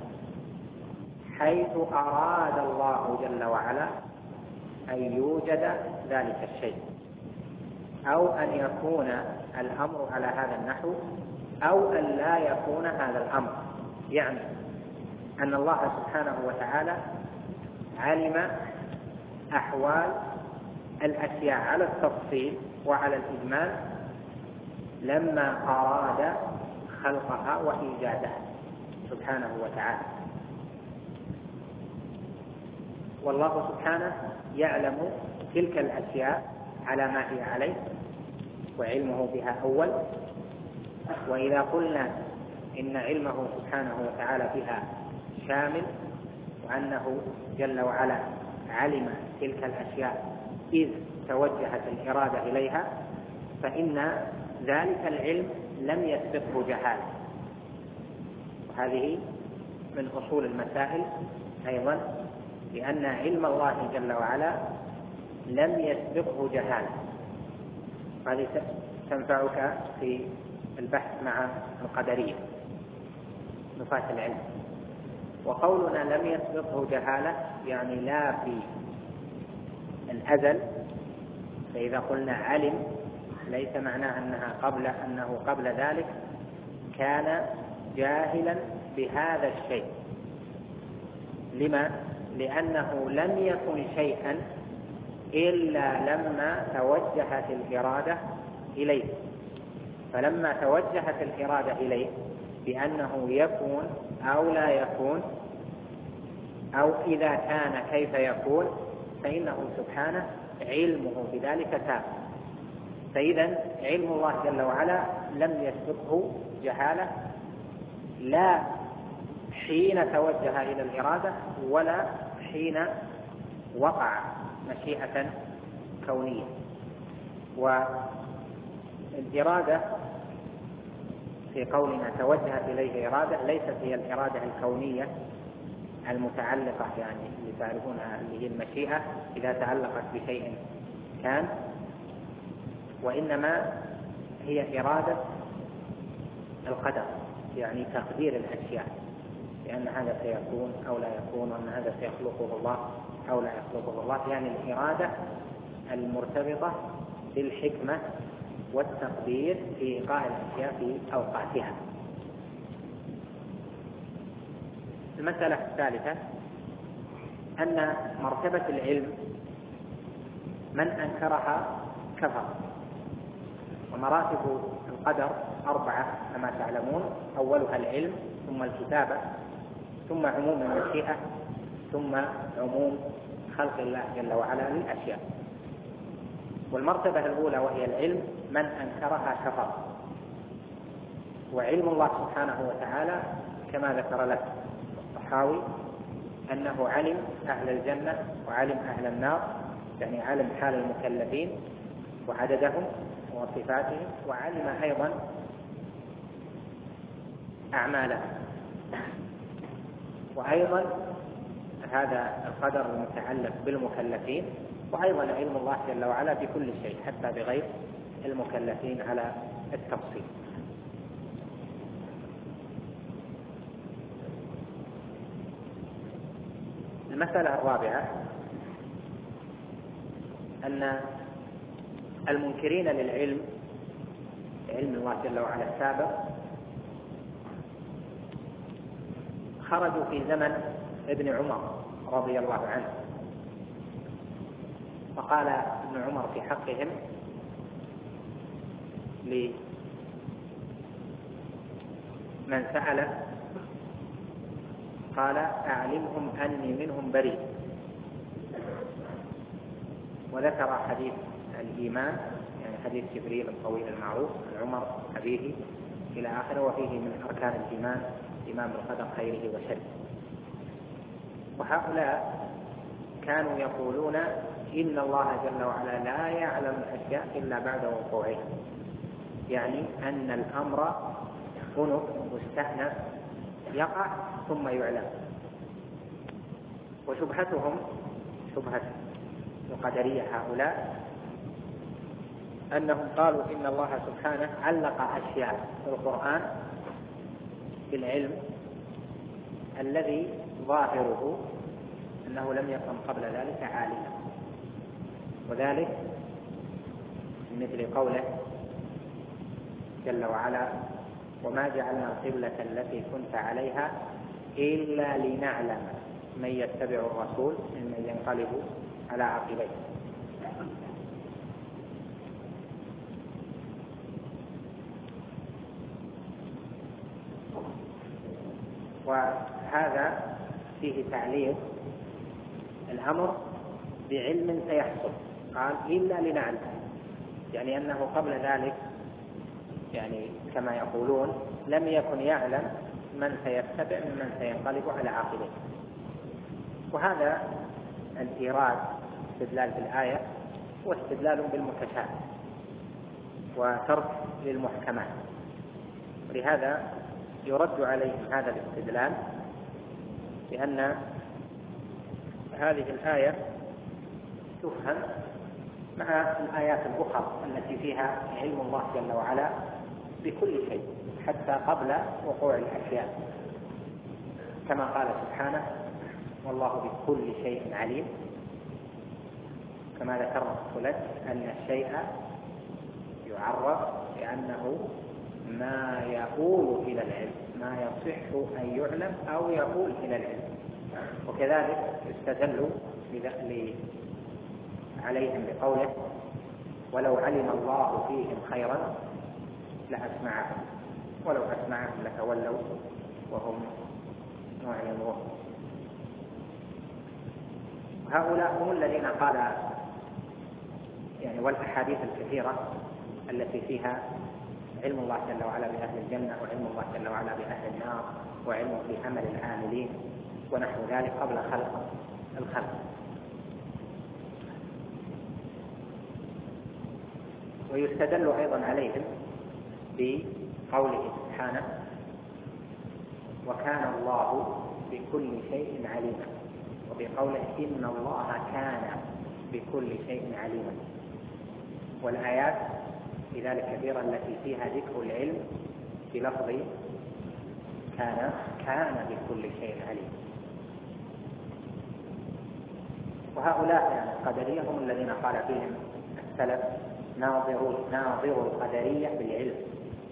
حيث أراد الله جل وعلا أن يوجد ذلك الشيء، أو أن يكون الأمر على هذا النحو، أو أن لا يكون هذا الأمر. يعني أن الله سبحانه وتعالى علم أحوال الأشياء على التفصيل وعلى الإجمال لما أراد خلقها وإيجادها سبحانه وتعالى، والله سبحانه يعلم تلك الأشياء على ما هي عليه وعلمه بها أول. وإذا قلنا إن علمه سبحانه وتعالى بها شامل، وأنه جل وعلا علم تلك الأشياء إذ توجهت الإرادة إليها، فإن ذلك العلم لم يسبقه جهالة، وهذه من أصول المسائل أيضا، لأن علم الله جل وعلا لم يسبقه جهالة. هذه تنفعك في البحث مع القدرية نفاة العلم. وقولنا لم يسبقه جهالة يعني لا في الأزل، فإذا قلنا علم ليس معناه أنه قبل ذلك كان جاهلا بهذا الشيء. لما؟ لأنه لم يكن شيئا إلا لما توجهت الإرادة إليه، فلما توجهت الإرادة إليه بأنه يكون أو لا يكون، أو إذا كان كيف يكون، فإنه سبحانه علمه بذلك تام. فإذا علم الله جل وعلا لم يسبقه جهالة، لا حين توجه إلى الإرادة ولا حين وقع مشيئة كونية. والإرادة في قولنا توجهت إليه إرادة ليست هي الإرادة الكونية المتعلقة، يعني اللي تعرفونها اللي هي المشيئة إذا تعلقت بشيء كان، وإنما هي إرادة القدر، يعني تقدير الأشياء، لأن هذا سيكون أو لا يكون، وأن هذا سيخلقه الله أو لا يخلقه الله، يعني الإرادة المرتبطة بالحكمة والتقدير في إيقاع الأشياء في أوقاتها. المسألة الثالثة أن مرتبة العلم من أنكرها كفر. ومراتب القدر 4 كما تعلمون: أولها العلم، ثم الكتابة، ثم عموم المشيئة، ثم عموم خلق الله جل وعلا للأشياء. والمرتبة الأولى وهي العلم من أنكرها كفر. وعلم الله سبحانه وتعالى كما ذكر لك الطحاوي أنه علم أهل الجنة وعلم أهل النار، يعني علم حال المكلفين وعددهم وصفاتهم، وعلم أيضا أعمالهم. وأيضا هذا القدر المتعلق بالمكلفين، وأيضا علم الله جل وعلا بكل شيء حتى بغير المكلفين على التفصيل. المسألة الرابعة أن المنكرين للعلم، علم الله جل وعلا السابق، خرجوا في زمن ابن عمر رضي الله عنه، فقال ابن عمر في حقهم لمن سأله، قال: أعلمهم أني منهم بريء. وذكر حديث الإيمان، يعني حديث جبريل الطويل المعروف عن عمر أبيه إلى آخره، وفيه من أركان الإيمان إيمان بالقدر خيره وشره. وهؤلاء كانوا يقولون إن الله جل وعلا لا يعلم الأشياء إلا بعد وقوعها، يعني أن الأمر أنف مستأنف يقع ثم يعلم. وشبهتهم شبهة القدرية هؤلاء أنهم قالوا إن الله سبحانه علق أشياء في القرآن بالعلم الذي ظاهره أنه لم يكن قبل ذلك عالما، وذلك مثل قوله جل وعلا: وما جعلنا القبلة التي كنت عليها إلا لنعلم من يتبع الرسول ممن ينقلب على عقبيه. وهذا فيه تعليق الأمر بعلم سيحصل، قال إلا لنعلم، يعني أنه قبل ذلك يعني كما يقولون لم يكن يعلم من سيتبع ممن سينقلب على عاقبيه. وهذا الإيراد استدلال بالآية هو استدلال بالمتشابه وترك للمحكمات، ولهذا يرد عليهم هذا الاستدلال بأن هذه الآية تفهم مع الآيات الأخرى التي فيها علم الله جل وعلا بكل شيء حتى قبل وقوع الأشياء، كما قال سبحانه: والله بكل شيء عليم. كما ذكرت لك أن الشيء يعرف بأنه ما يؤول إلى العلم، ما يصح أن يعلم أو يؤول إلى العلم. وكذلك استدلوا عليهم بقوله: ولو علم الله فيهم خيرا لأسمعهم ولو أسمعهم لتولوا وهم معرضون. هؤلاء هم الذين قال يعني والأحاديث الكثيرة التي فيها علم الله جل وعلا بأهل الجنة وعلم الله جل وعلا بأهل النار وعلم في عمل العاملين ونحو ذلك قبل خلق الخلق. ويستدل أيضا عليهم بقوله سبحانه: وكان الله بكل شيء عليما، وبقوله: إن الله كان بكل شيء عليما. والآيات في ذلك كثيرة التي فيها ذكر العلم بلفظ كان بكل شيء عليم. وهؤلاء يعني القدرية هم الذين قال فيهم السلف: ناظروا القدرية بالعلم،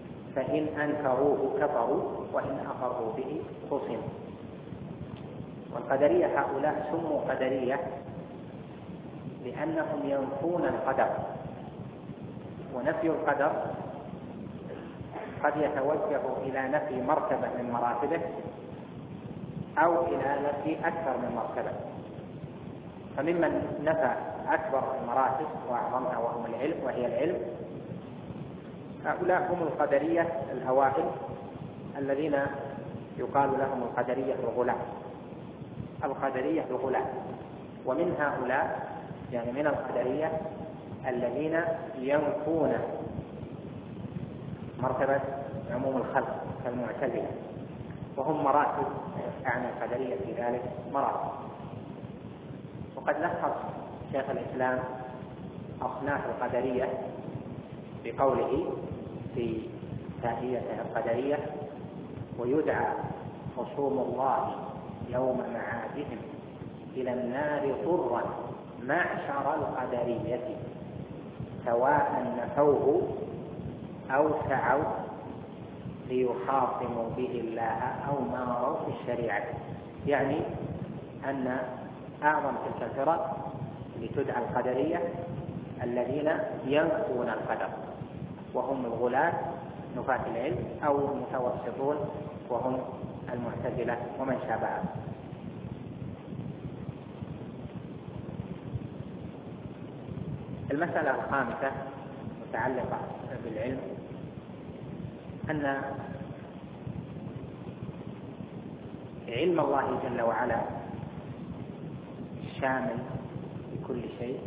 فإن أنكروه كفروا وإن أقروا به خصموا. والقدرية هؤلاء سموا قدرية لأنهم ينفون القدر، ونفي القدر قد يتوجه إلى نفي مرتبة من مراتبه أو إلى نفي أكثر من مرتبة. فممن نفى أكبر المراتب وأعظمها وهي العلم، هؤلاء هم القدرية الأوائل الذين يقال لهم القدرية الغلاة. ومن هؤلاء يعني من القدرية الذين ينفون مرتبة عموم الخلق كالمعتزلة، وهم مراتب، يعني القدرية في ذلك مراتب. وقد لخص شيخ الإسلام أصناف القدرية بقوله في تأتية القدرية: ويدعى خصوم الله يوم معادهم إلى النار طرا معشر القدرية، سواء نفوه أو سعوا ليخاصموا به الله أو ماروا في الشريعة. يعني أن أعظم تلك الفرق لتدعى القدرية الذين ينفون القدر، وهم الغلاة نفاة العلم، أو المتوسطون وهم المعتزلة ومن شابههم. المسألة الخامسة متعلقة بالعلم أن علم الله جل وعلا شامل لكل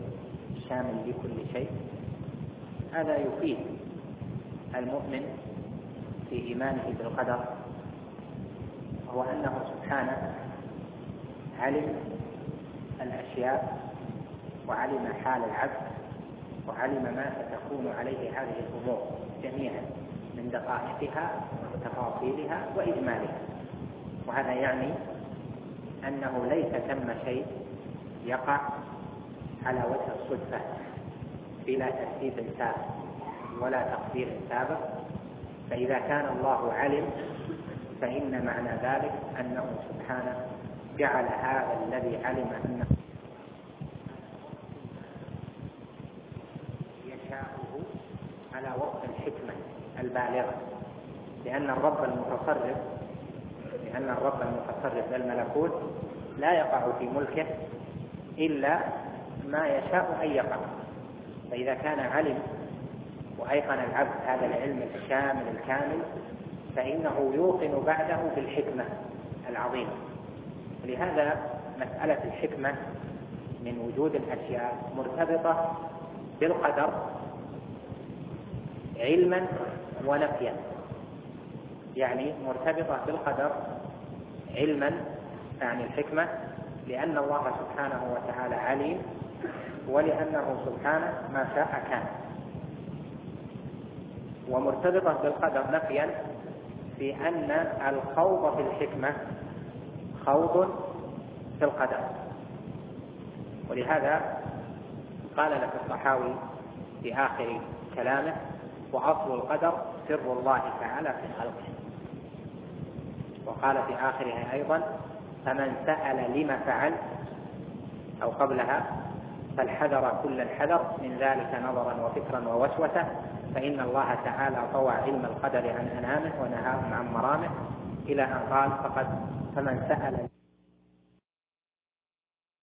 شيء. هذا يفيد المؤمن في إيمانه بالقدر، هو أنه سبحانه علم الأشياء وعلم حال العبد وعلم ما ستكون عليه هذه الأمور جميعا من دقائقها وتفاصيلها وإجمالها. وهذا يعني أنه ليس ثم شيء يقع على وجه الصدفة بلا ترتيب سابق ولا تقدير سابق. فإذا كان الله علم فإن معنى ذلك أنه سبحانه جعل هذا الذي علم أنه يشاءه على وفق الحكمة البالغة، لأن الرب المتصرف للملكوت لا يقع في ملكه إلا ما يشاء أن يقع. فإذا كان علم وأيقن العبد هذا العلم الشامل الكامل فإنه يوقن بعده بالحكمة العظيمة. لهذا مسألة الحكمة من وجود الأشياء مرتبطة بالقدر علما ونفيا، يعني مرتبطة بالقدر علما يعني الحكمة، لأن الله سبحانه وتعالى عليم، ولأنه سبحانه ما شاء كان. ومرتبطة بالقدر نفيا في أن الخوض في الحكمة خوض في القدر. ولهذا قال لك الطحاوي في آخر كلامه: وأصل القدر سر الله تعالى في خلقه. وقال في آخرها أيضا: فمن سأل لما فعل أو قبلها فالحذر كل الحذر من ذلك نظرا وفكرا ووسوسة، فإن الله تعالى طوى علم القدر عن أنامه ونهاهم عن مرامه، إلى أن قال: فمن سأل